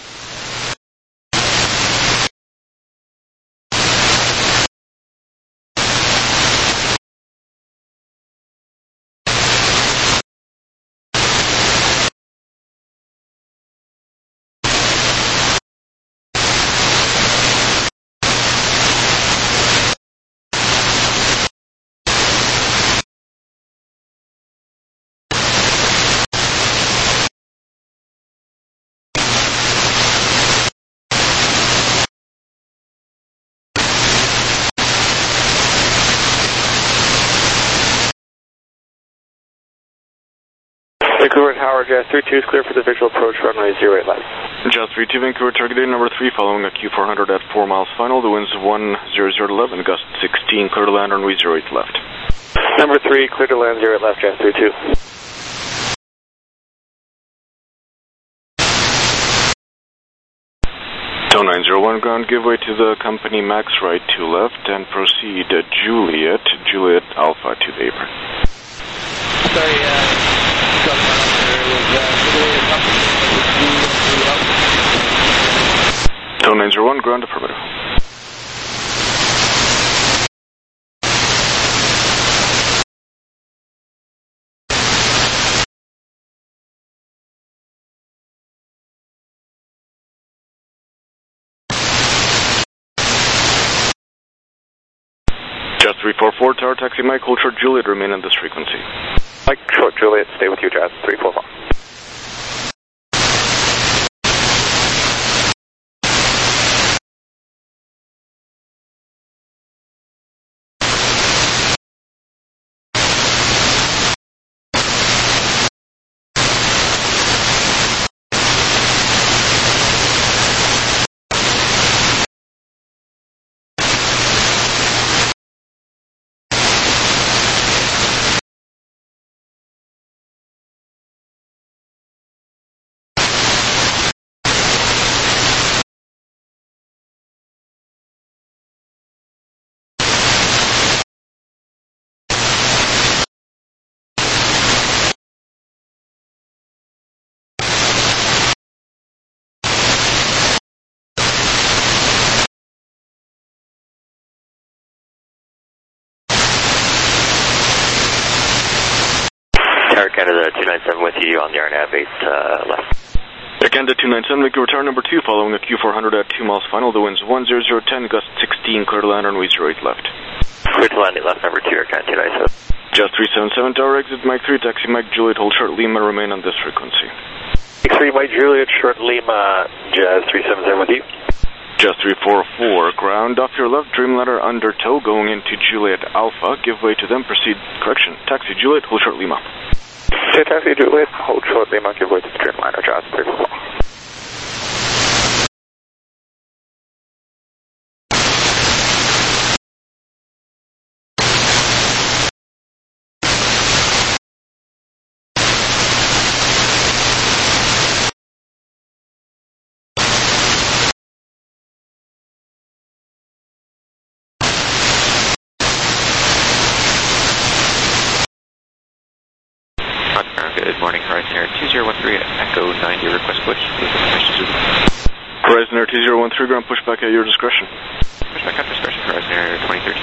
Vancouver Tower, Jazz three two is clear for the visual approach, runway zero eight left. Jazz three two, Vancouver target A number three, following a Q four hundred at four miles final, the wind's one zero zero eleven, gust sixteen, clear to land runway zero eight left. Number three, clear to land zero eight left, Jazz three two. two nine zero one, ground, give way to the company max right to left and proceed uh, Juliet, Juliet Alpha to the apron. Sorry, uh, got three four four, Tower Taxi Mike, hold short Juliet, remain on this frequency. Mike, short Juliet, stay with you, Jazz three four four. Air Canada two nine seven with you on the R Nav eight uh, left. Air Canada two nine seven, make your return number two following a Q four hundred at two miles final. The wind's one zero zero ten, gust sixteen, clear to land runway zero eight left. Clear to landing left number two, Air Canada two nine seven. Just three seven seven, Tower exit Mike three, taxi Mike Juliet, hold short Lima, remain on this frequency. Mike three Mike Juliet, short Lima, Jazz three seven seven with you. Just three four four, ground off your left, Dreamliner under tow, going into Juliet Alpha, give way to them, proceed, correction, taxi Juliet, hold short Lima. Say taxi Juliet, hold short Lima, give way to the Dreamliner, Jazz three four four. Good morning, Horizon Air two zero one three, Echo ninety, request push. Horizon Air two zero one three, ground pushback at your discretion. Pushback at discretion, Horizon Air twenty thirty.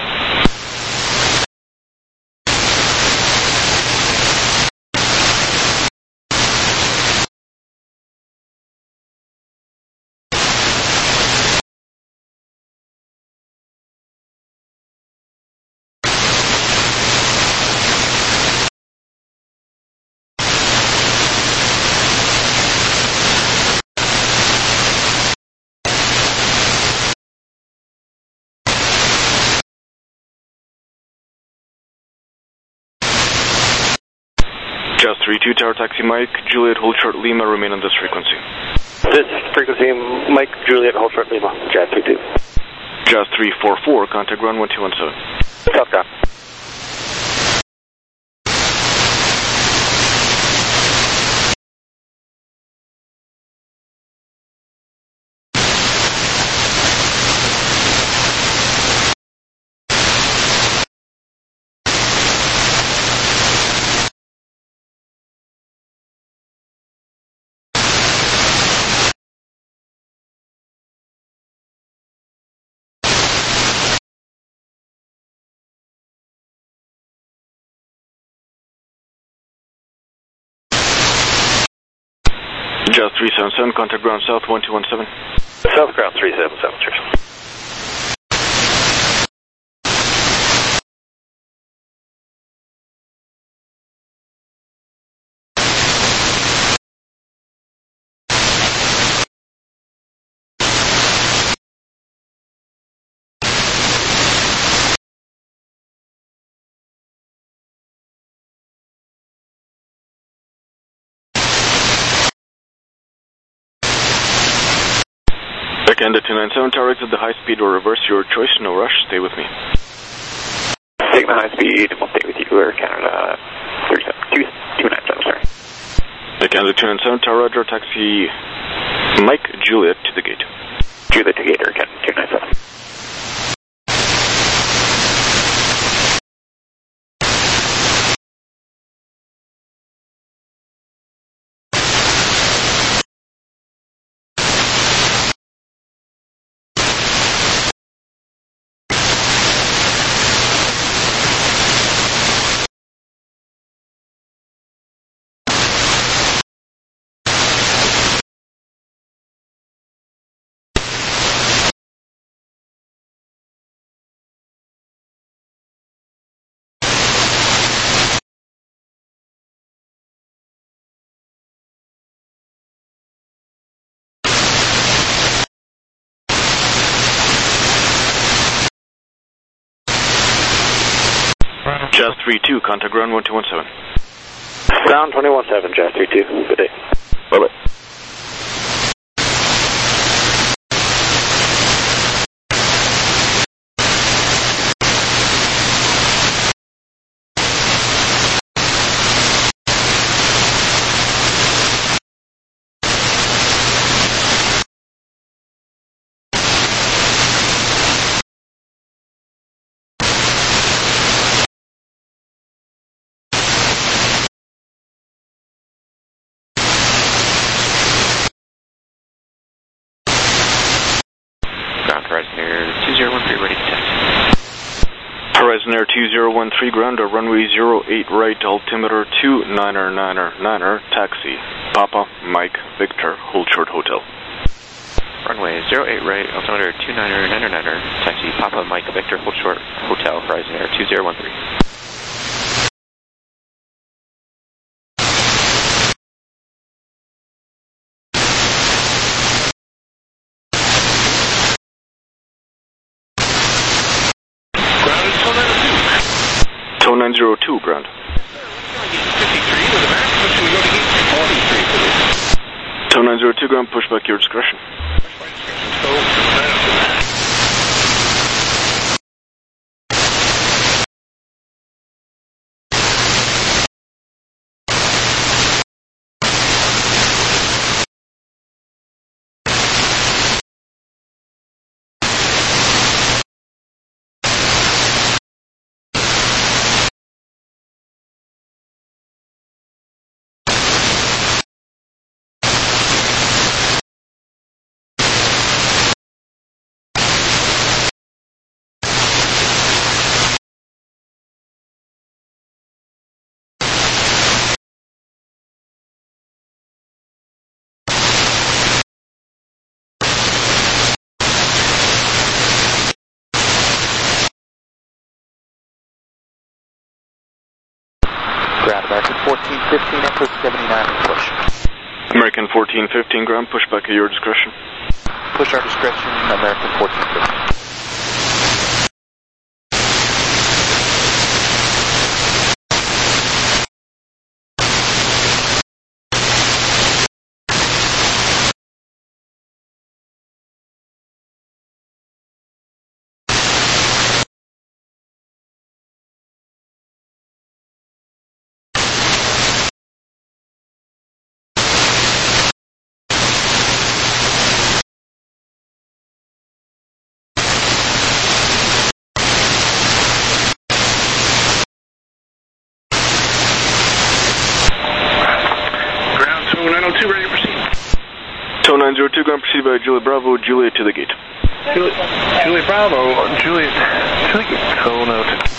Just three two, Tower Taxi Mike, Juliet, hold short Lima, remain on this frequency. This frequency, Mike Juliet, hold short Lima, Jazz three two. Just three four four, contact ground one two one seven. Southbound. Just three seven seven, contact ground south one two one seven. South ground three seven seven, cheers. Air Canada two nine seven, Tower exit the high speed or reverse, your choice, no rush, stay with me. Take the high speed, we'll stay with you, Air Canada two nine seven, sorry. Air Canada two nine seven, Tower Roger, taxi Mike Juliet to the gate. Juliet to gate, Air Canada two nine seven. Jazz three two, contact ground one two one seven. Ground two one seven, Jazz three two. Good day. Bye-bye. Horizon Air two zero one three, ready to taxi. Horizon Air two zero one three, ground to runway zero eight right, altimeter two niner niner niner, taxi. Papa, Mike, Victor, hold short hotel. Runway zero eight right, altimeter two niner niner niner, taxi. Papa, Mike, Victor, hold short hotel, Horizon Air two zero one three. Tow nine zero two, ground. fifty-three with a maximum, should we go to gate forty-three, please? Tow nine zero two, ground, push back your discretion. So, right up to that. Ground American fourteen fifteen, Empress seventy-nine, push. American fourteen fifteen, ground, push back at your discretion. Push our discretion, American fourteen fifteen. Tow nine zero two, ground, proceed by Juliet Bravo, Juliet to the gate. Juliet, Juliet Bravo, Juliet to the gate. Tow nine zero two.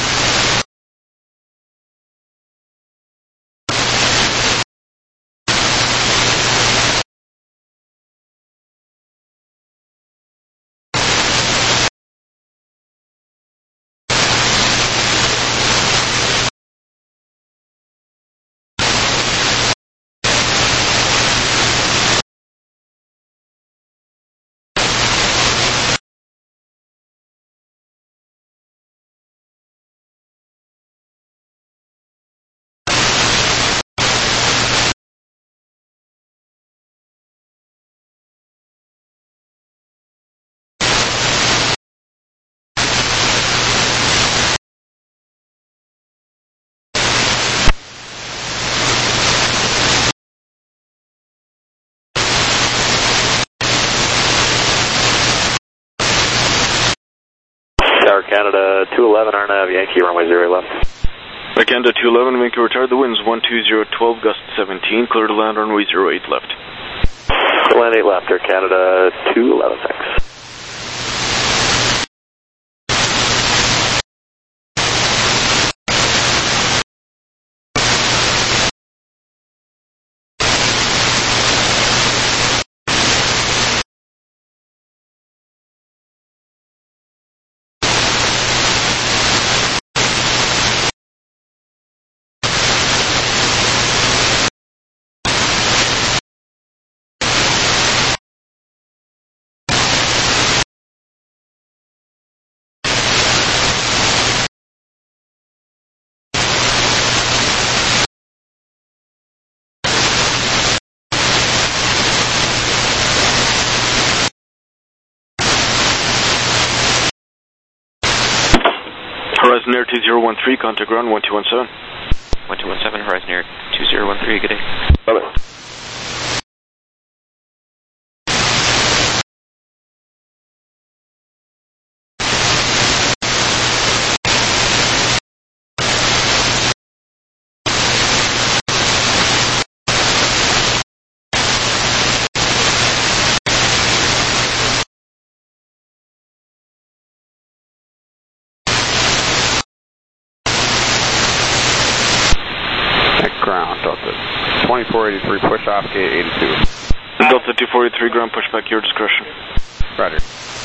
Tower Canada two eleven, R N A V, Yankee, runway zero left. Canada two eleven, Vancouver Tower, the winds one two zero twelve, gust seventeen, clear to land, runway zero eight left. Land eight left, Air Canada two eleven, thanks. Horizon Air two zero one three, contact ground one two one seven. one two one seven, Horizon Air two zero one three, good day. Bye-bye. Ground, Delta twenty-four eighty-three, push off gate eighty-two. Delta two four eight three, ground pushback, your discretion. Roger.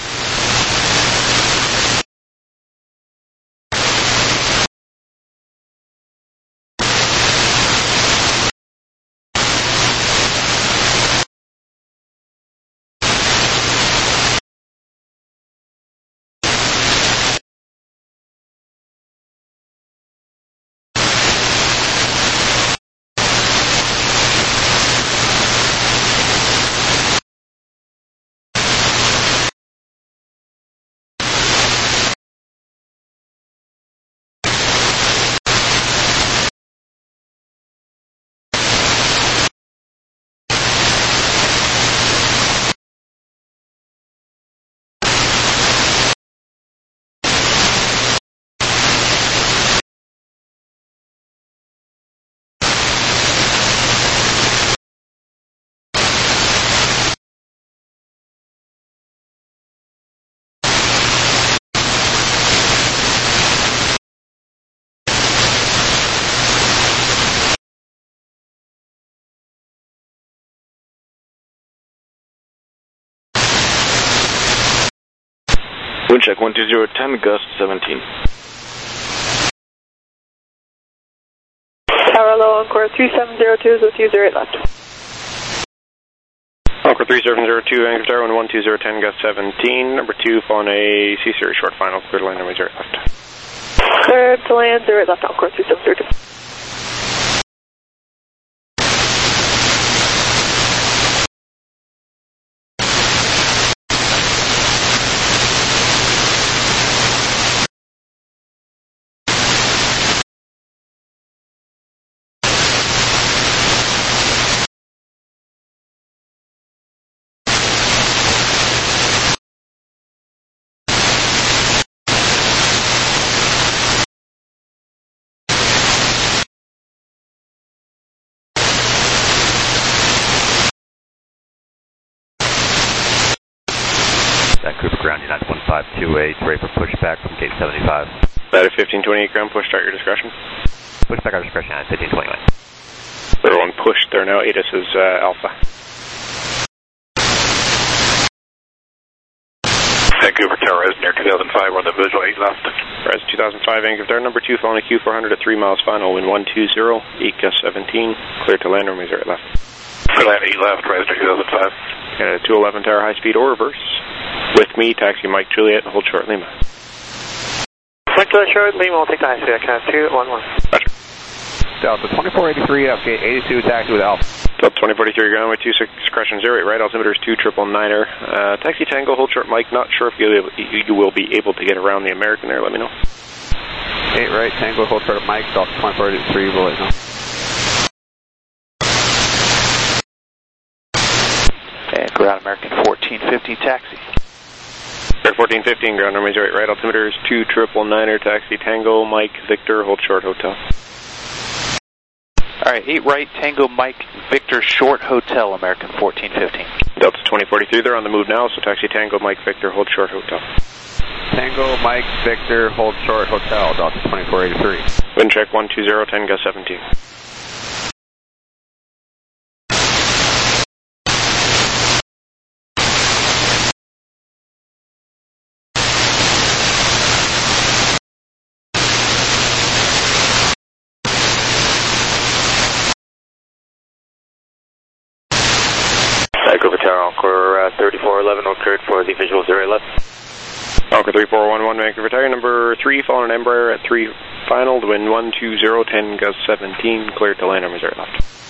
Wind check one two zero ten, gust seventeen. Tower low, Encore three seven zero two, zero two zero eight left. Encore three seven zero two, Anchor Tower one one two zero ten, gust seventeen. Number two, following a C-Series short final, clear to land runway zero left. Cleared to land zero eight left, Encore three seven zero two. Vancouver ground United one five two eight, ready for pushback from gate seventy-five. United fifteen twenty-eight ground, push start your discretion. Pushback our discretion, United fifteen twenty-one. Everyone pushed there now, ATIS is uh, Alpha. Vancouver Tower, Horizon Air two thousand five, on the visual eight left. Horizon two thousand five, Vancouver Tower, number two, following a Q four hundred at three miles final, wind one two zero, eight gust seventeen, clear to land, runway zero left. Clear land eight left, Horizon Air two thousand five. Canada two eleven Tower, high speed or reverse. With me, taxi Mike Juliet, hold short Lima. Mike Juliet short, Lima will take the high speed, Canada two one one. Roger. Delta twenty-four eighty-three, up gate eighty-two, taxi with Alpha. Delta twenty forty-three, ground with two discretion zero eight right, altimeter is two triple niner. Uh, taxi Tango, hold short Mike, not sure if you'll, you will be able to get around the American there, let me know. eight right, Tango, hold short Mike, Delta twenty-four eighty-three, will let you know. And ground American fourteen fifteen, taxi. fourteen fifteen, ground runway zero eight right, altimeter is two triple niner, taxi Tango, Mike, Victor, hold short hotel. Alright, eight right, Tango, Mike, Victor, short hotel, American fourteen fifteen. Delta twenty forty-three, they're on the move now, so taxi Tango, Mike, Victor, hold short hotel. Tango, Mike, Victor, hold short hotel, Delta twenty-four eighty-three. Wind check one two zero, ten gust seventeen. Vancouver Tower, Encore uh, thirty-four eleven, cleared for the visual zero left. Encore three four one one, Vancouver Tower, number three, following an Embraer at three final, wind one two zero, ten gust seventeen, cleared to land, number zero left.